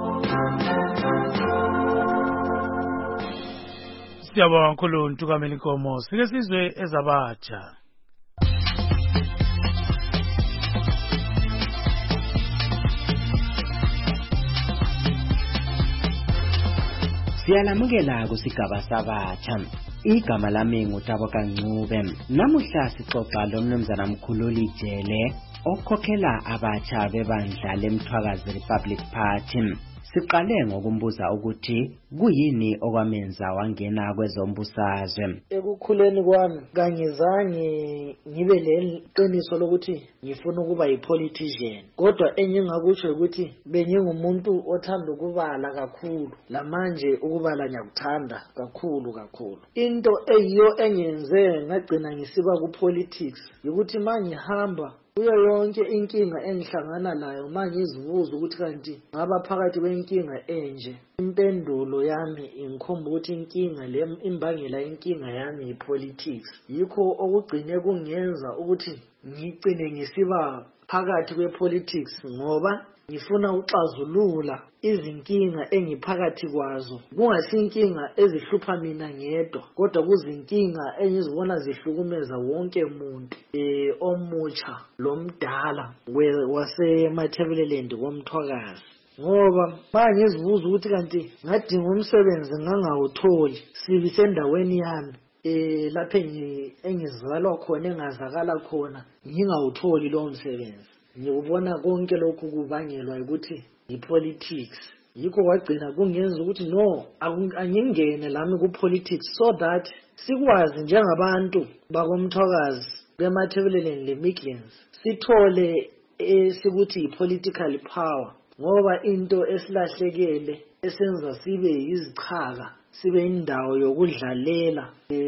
Siyabonga kakhulu Ntungamili Nkumo. Sike sizwe ezabatsha. Siyalamukela kusigaba sabatsha. Igama lami nguTaboka Ncube. Namuhla sixoxa lomnumzana Mkhululi Jele okhokhela abatsha bebandla leMthwakazi Republic Party. Siqale ngokumbuza ukuthi kuyini okwamenza wangena kwezombusazwe. Ekukhuleni kwami kangizange ngibe leqiniso lokuthi ngifuna ukuba yipolitician, kodwa engingakutsho ukuthi bengingumuntu othanda ukubala kakhulu, lamanje ukubala ngiyakuthanda kakhulu kakhulu. Into eyiyo engenze ngagcina ngisiba kupolitics ukuthi mangihamba kuyo yonke inkinga engihlangana nayo mangizibuza ukuthi kanti ngaba phakathi kwenkinga enje, impendulo yami ingikhomba ukuthi inkinga le imbangela inkinga yami yipolitics. Yikho okugcine kungenza ukuthi ngigcine ngisiba phakathi kwepolitics ngoba ngifuna uxazulula izinkinga engiphakathi kwazo, kungasinkinga ezihlupha mina ngedwa kodwa kuzinkinga engizibona zihlukumeza wonke umuntu eh omutsha lomdala wasemathebeleland koMthwakazi. Ngoba manje ngizibuza ukuthi kanti ngadinga umsebenzi ngangawutholi sibi sendaweni yami eh lapho engizalwa khona engazakala khona ngingawutholi lo msebenzi. Ngiyubona konke lokhu kubangelwa ukuthi ipolitics. Yikho kwagcina kungenza ukuthi no angingene lami kupolitics so that sikwazi njengabantu bakoMthwakazi bemathebeleland leMidlands sithole esikuthi ipolitical power, ngoba into esilahlekele esenza sibe yizichaka sibe indawo yokudlalela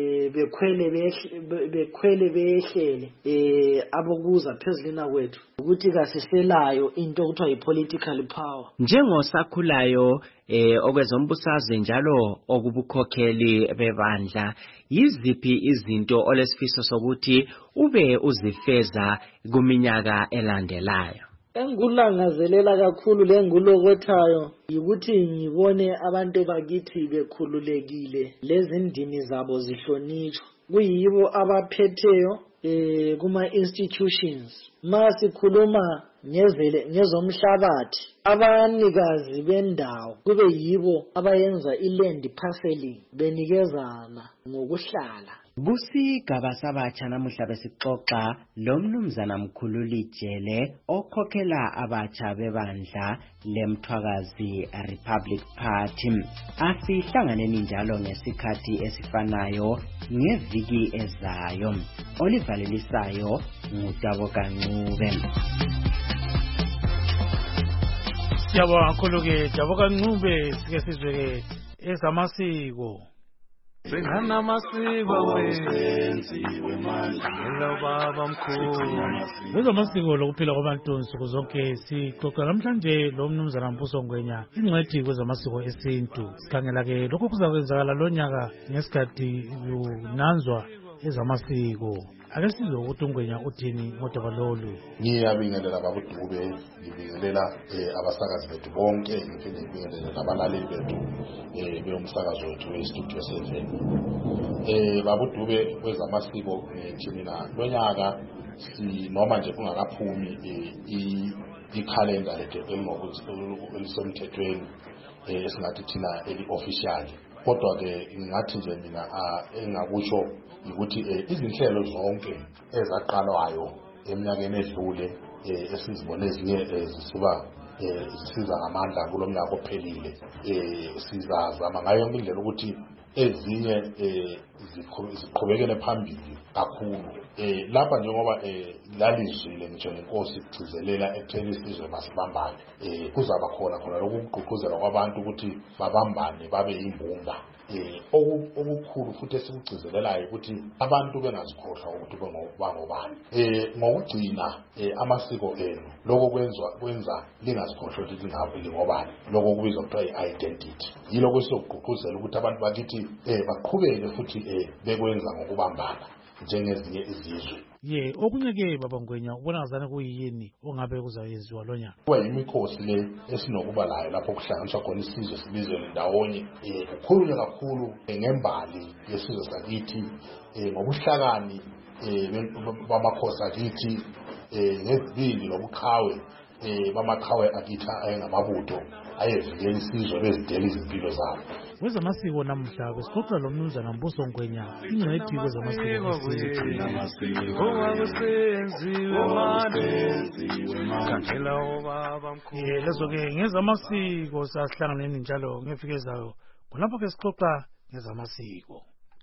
bekhwele bekhwele behlele eh abokuza phezulina kwethu ukuthi kasiselayo into okuthiwa yipolitical power. Njengosakhulayo eh okwezombusazwe njalo okubukhokheli bebandla, yiziphi izinto olesifiso sokuthi ube uzifeza kuminyaka elandelayo? Engulangazelela kakhulu lengulokothayo ukuthi ngibone abantu bakithi bekhululekile, lezi ndimi zabo zihlonishwa, kuyibo abaphetheyo eh kuma institutions. Masikhuluma ngezele ngezomhlabathi, abanikazi bendawo kube yibo abayenza iland parceling benikezana ngokuhlala. Kusigaba sabatsha namuhla besixoxa lomnumzana Mkhululi Jele okhokhela abatsha bebandla leMthwakazi Republic Party. Asihlanganeni njalo ngesikhathi esifanayo ngeviki ezayo. Olivalelisayo nguTaboka Ncube. Siyabonga kakhulu ke Taboka Ncube. Sike sizwe ezamasiko. Sengana masiko wenziwe manje ngelo baba mkhulu. Kwezamasiko lokuphila kwabantu nsuku zonke sixoxa namhlanje lo mnumzana Mbuso Ngwenya ingcwethi kwezamasiko esintu. Sikhangela ke lokho kuzakwenzakala lonyaka ngesikhathi kunanzwa ezamasiko. Ake sizwe ukuthi uNgwenya uthini ngodaba lolu. Ngiyabingelela babudube, ngibingelela abasakazi bethu bonke, ngifike ngibingelela nabalaleli bethu eh beyomsakazo wethu weStudio seven. Eh babudube kwezamasiko thina lonyaka si noma nje kungakaphumi i ikhalenda lethu elisemthethweni esingathi thina eli-official. Kodwa ke ngathi nje mina engakusho ukuthi izinhlelo zonke ezaqalwayo eminyakeni edlule esizibone ezinye zisuka zisiza ngamandla kulomnyaka ophelile, sizazama ngayo yonke indlela ukuthi ezinye ziqhubekele phambili kakhulu. Lapha njengoba lalizwile ngitsho nenkosi igcizelela ekutheni isizwe masibambane, kuzaba khona khona lokugqugquzela kwabantu ukuthi babambane babe yimbumba. Okukhulu futhi esikugcizelelayo ukuthi abantu bengazikhohlwa ukuthi bangobani. Ngokugcina amasiko enu lokho kwenzwa kwenza lingazikhohlwa ukuthi lingobani, lokho kubizwa kuthiwa i-identity. Yilokho esizogqugquzela ukuthi abantu bakithi baqhubeke futhi bekwenza ngokubambana. njengezinye izizwe. ye okunye-ke baba Ngwenya ubona ngazane kuyini ongabe kuzayenziwa lo nyaka? Kuba yimikhosi le esinokuba layo lapho kuhlanganiswa khona isizwe sibizwe ndawonye, um kukhulunywe kakhulu ngembali yesizwe sakithi, um ngobuhlakani um bamakhosi akithi, um ngezibindi nobuqhawe um bamaqhawe akithi ayengamabutho ayevikela isizwe bezidela izimpilo zabo. Kwezamasiko namuhla besixoxa lo mnumzana Mbuso Ngwenya ingcwethi kwezamasiko. Lezo-ke ngezamasiko sasihlanganeni njalo ngefikezayo kulapho ke sixoxa ngezamasiko.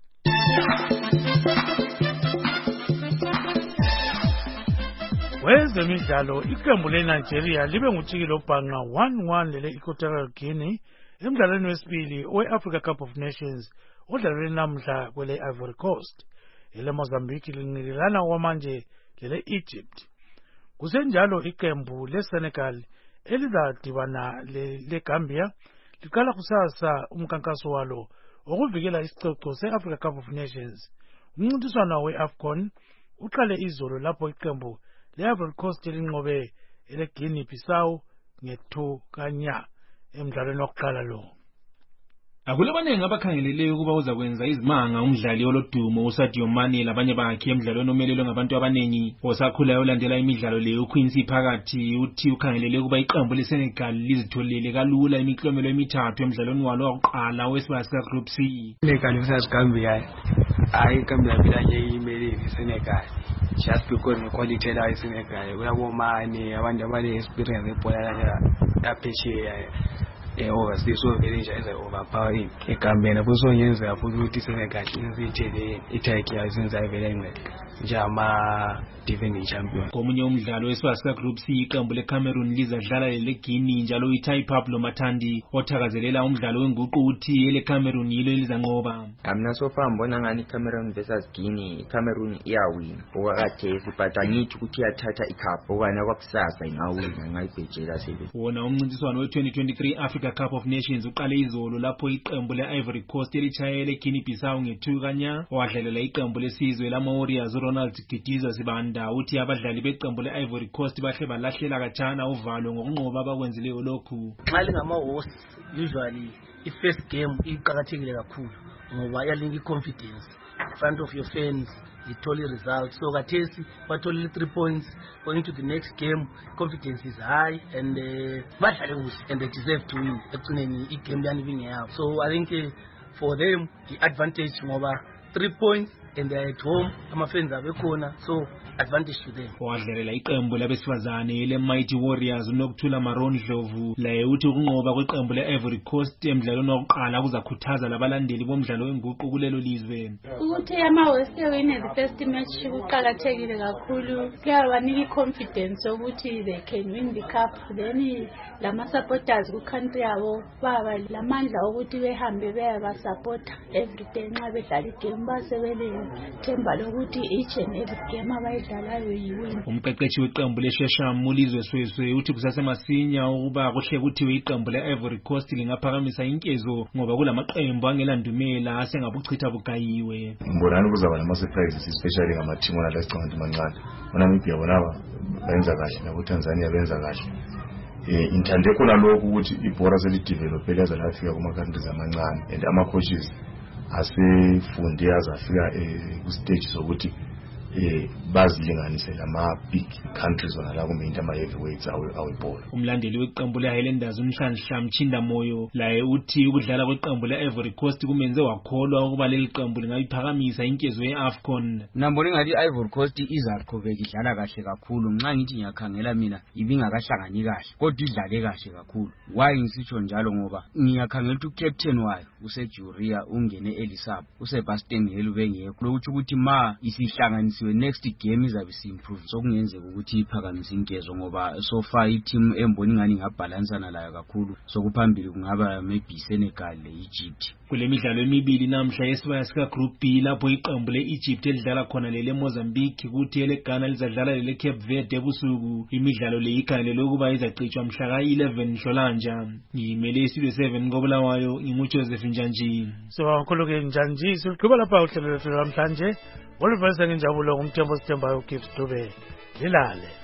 Kwezemidlalo iqembu leNigeria libe ngutshikilo bhanqa one one lele Equatorial Guinea emdlalweni wesibili we-Africa Cup of Nations odlalwe namhla kwele Ivory Coast. Ele Mozambique linqilelana kwamanje lele Egypt. Kusenjalo iqembu leSenegal elizadibana le Gambia liqala kusasa umkankaso walo okuvikela isicoco se-Africa Cup of Nations. Umncintiswano we-AFCON uqale izolo lapho iqembu le-Ivory Coast linqobe ele Guinea Bissau nge-two kanya emdlalweni wokuqala lo. Akulabanenge abakhangeleleyo ukuba uzakwenza izimanga umdlali olodumo uSadio Mane labanye bakhe emidlalweni omelelwe ngabantu abanengi. Osakhulayo olandela imidlalo leyo uQuincy Phakathi uthi ukhangelele ukuba iqembu leSenegal lizitholele kalula imiklomelo emithathu emidlalweni walo wokuqala wesibaya sika Group C. Senegal versus Gambia hayi iqembu lapha imele iSenegal just because ngequality la iSenegal kuyabomane abantu abale experience ebhola yaphesheya overseas so vele nje eza overpowering eGambia nabo sonyenzeka futhi ukuthi Senegal izithele iTurkey ayisenza vele ingceke njama defending champion. Komunye umdlalo wesibaya Group C iqembu leCameroon lizadlala leGuinea njalo iTai Pablo Matandi othakazelela umdlalo wenguqu uthi eleCameroon yilo elizanqoba. Amna so far mbona ngani Cameroon versus Guinea Cameroon iyawina okakathesi but angithi ukuthi yathatha icup okwana kwakusasa ingawina ngayibhejela sebe. Wona umncintiswano we twenty twenty-three Africa Cup of Nations uqale izolo lapho iqembu le-Ivory Coast elitshayele Guinea Bissau nge-two kanya wadlalela iqembu lesizwe lama-Warriors Ronald Gidiza Sibanda uthi abadlali beqembu le-Ivory Coast bahle balahlela kajana uvalo ngokunqoba abakwenzileyo lokhu. Xa lingama-host usually i-first game iqakathekile kakhulu ngoba yalinga i-confidence in front of your fans ithola i-result. So kathesi batholile three points going to the next game, confidence is high and badlale kuhle and they deserve to win ekugcineni igame yani bingeyabo. So I think uh, for them the advantage ngoba three points and they are at home ama-fans abekhona so advantage to them. Wadlalela iqembu labesifazane le-Mighty Warriors uNokuthula Maron Dlovu laye uthi ukunqoba kweqembu le-Ivory Coast emdlalweni wokuqala kuzakhuthaza labalandeli bomdlalo wenguqu kulelo lizwe. Ukuthi ama-West wine the first match kuqakathekile kakhulu kuyabanika i-confidence ukuthi they can win the cup, then lama-supporters ku-country yabo baba lamandla ukuthi behambe beyabasupporta everyday nxa bedlala igame basebele themba lokuthi each and every game abayidlalayo yiwina. Umqeqeshi weqembu leShesham Mulizwe Sweswe uthi kusasemasinya ukuba kuhle kuthiwe iqembu le-Ivory Coast lingaphakamisa inkezo ngoba kulamaqembu angelandumela asengabuchitha bugayiwe. Mbonani kuzaba nama-surprises especially ngama-team onalesiqantu mancane. Namibia bonaba benza kahle nakuTanzania benza kahle. Eh intande khona lokhu ukuthi ibhora selidevelop yaza lafika kuma-countries amancane and ama-coaches asefunde azafika ku-stage sokuthi eh bazilinganise lama big countries wona la kumbe into ama heavyweights awebhola. Umlandeli weqembu le-Highlanders uMhlanhla Mchinda Moyo laye uthi ukudlala kweqembu le-Ivory Coast kumenze wakholwa ukuba leli qembu lingayiphakamisa inkezo ye-AFCON. Nambona ngathi i-Ivory Coast izaqhubeka idlala kahle kakhulu nxa ngithi ngiyakhangela mina ibingakahlangani kahle kodwa idlale kahle kakhulu. Why ngisitsho njalo ngoba ngiyakhangela ukuthi ucaptain wayo useJuria ungene Elisab uSebastian Helu bengekho lokuthi ukuthi ma isihlanganisa next game izabe si-improve sokungenzeka ukuthi iphakamise inkezo ngoba so far i-team emboni ngani ngabhalansana layo kakhulu sokuphambili kungaba maybe Senegal le-Egypt. Kule midlalo emibili namhla yesibaya sika Group B lapho iqembu le-Egypt elidlala khona lele Mozambique kuthi ele Ghana lizadlala lele Cape Verde ebusuku. Imidlalo le ikhangelelwe ukuba izacitshwa mhla ka eleven Nhlolanja. Ngimele isizwe seven ngobulawayo nginguJoseph Njanji. So kakhulu ke Njanji siqhubeka lapha uhlelo lwethu namhlanje oluvese nginjabulo ngumthembo sithembayo uGibbs Dube lilale.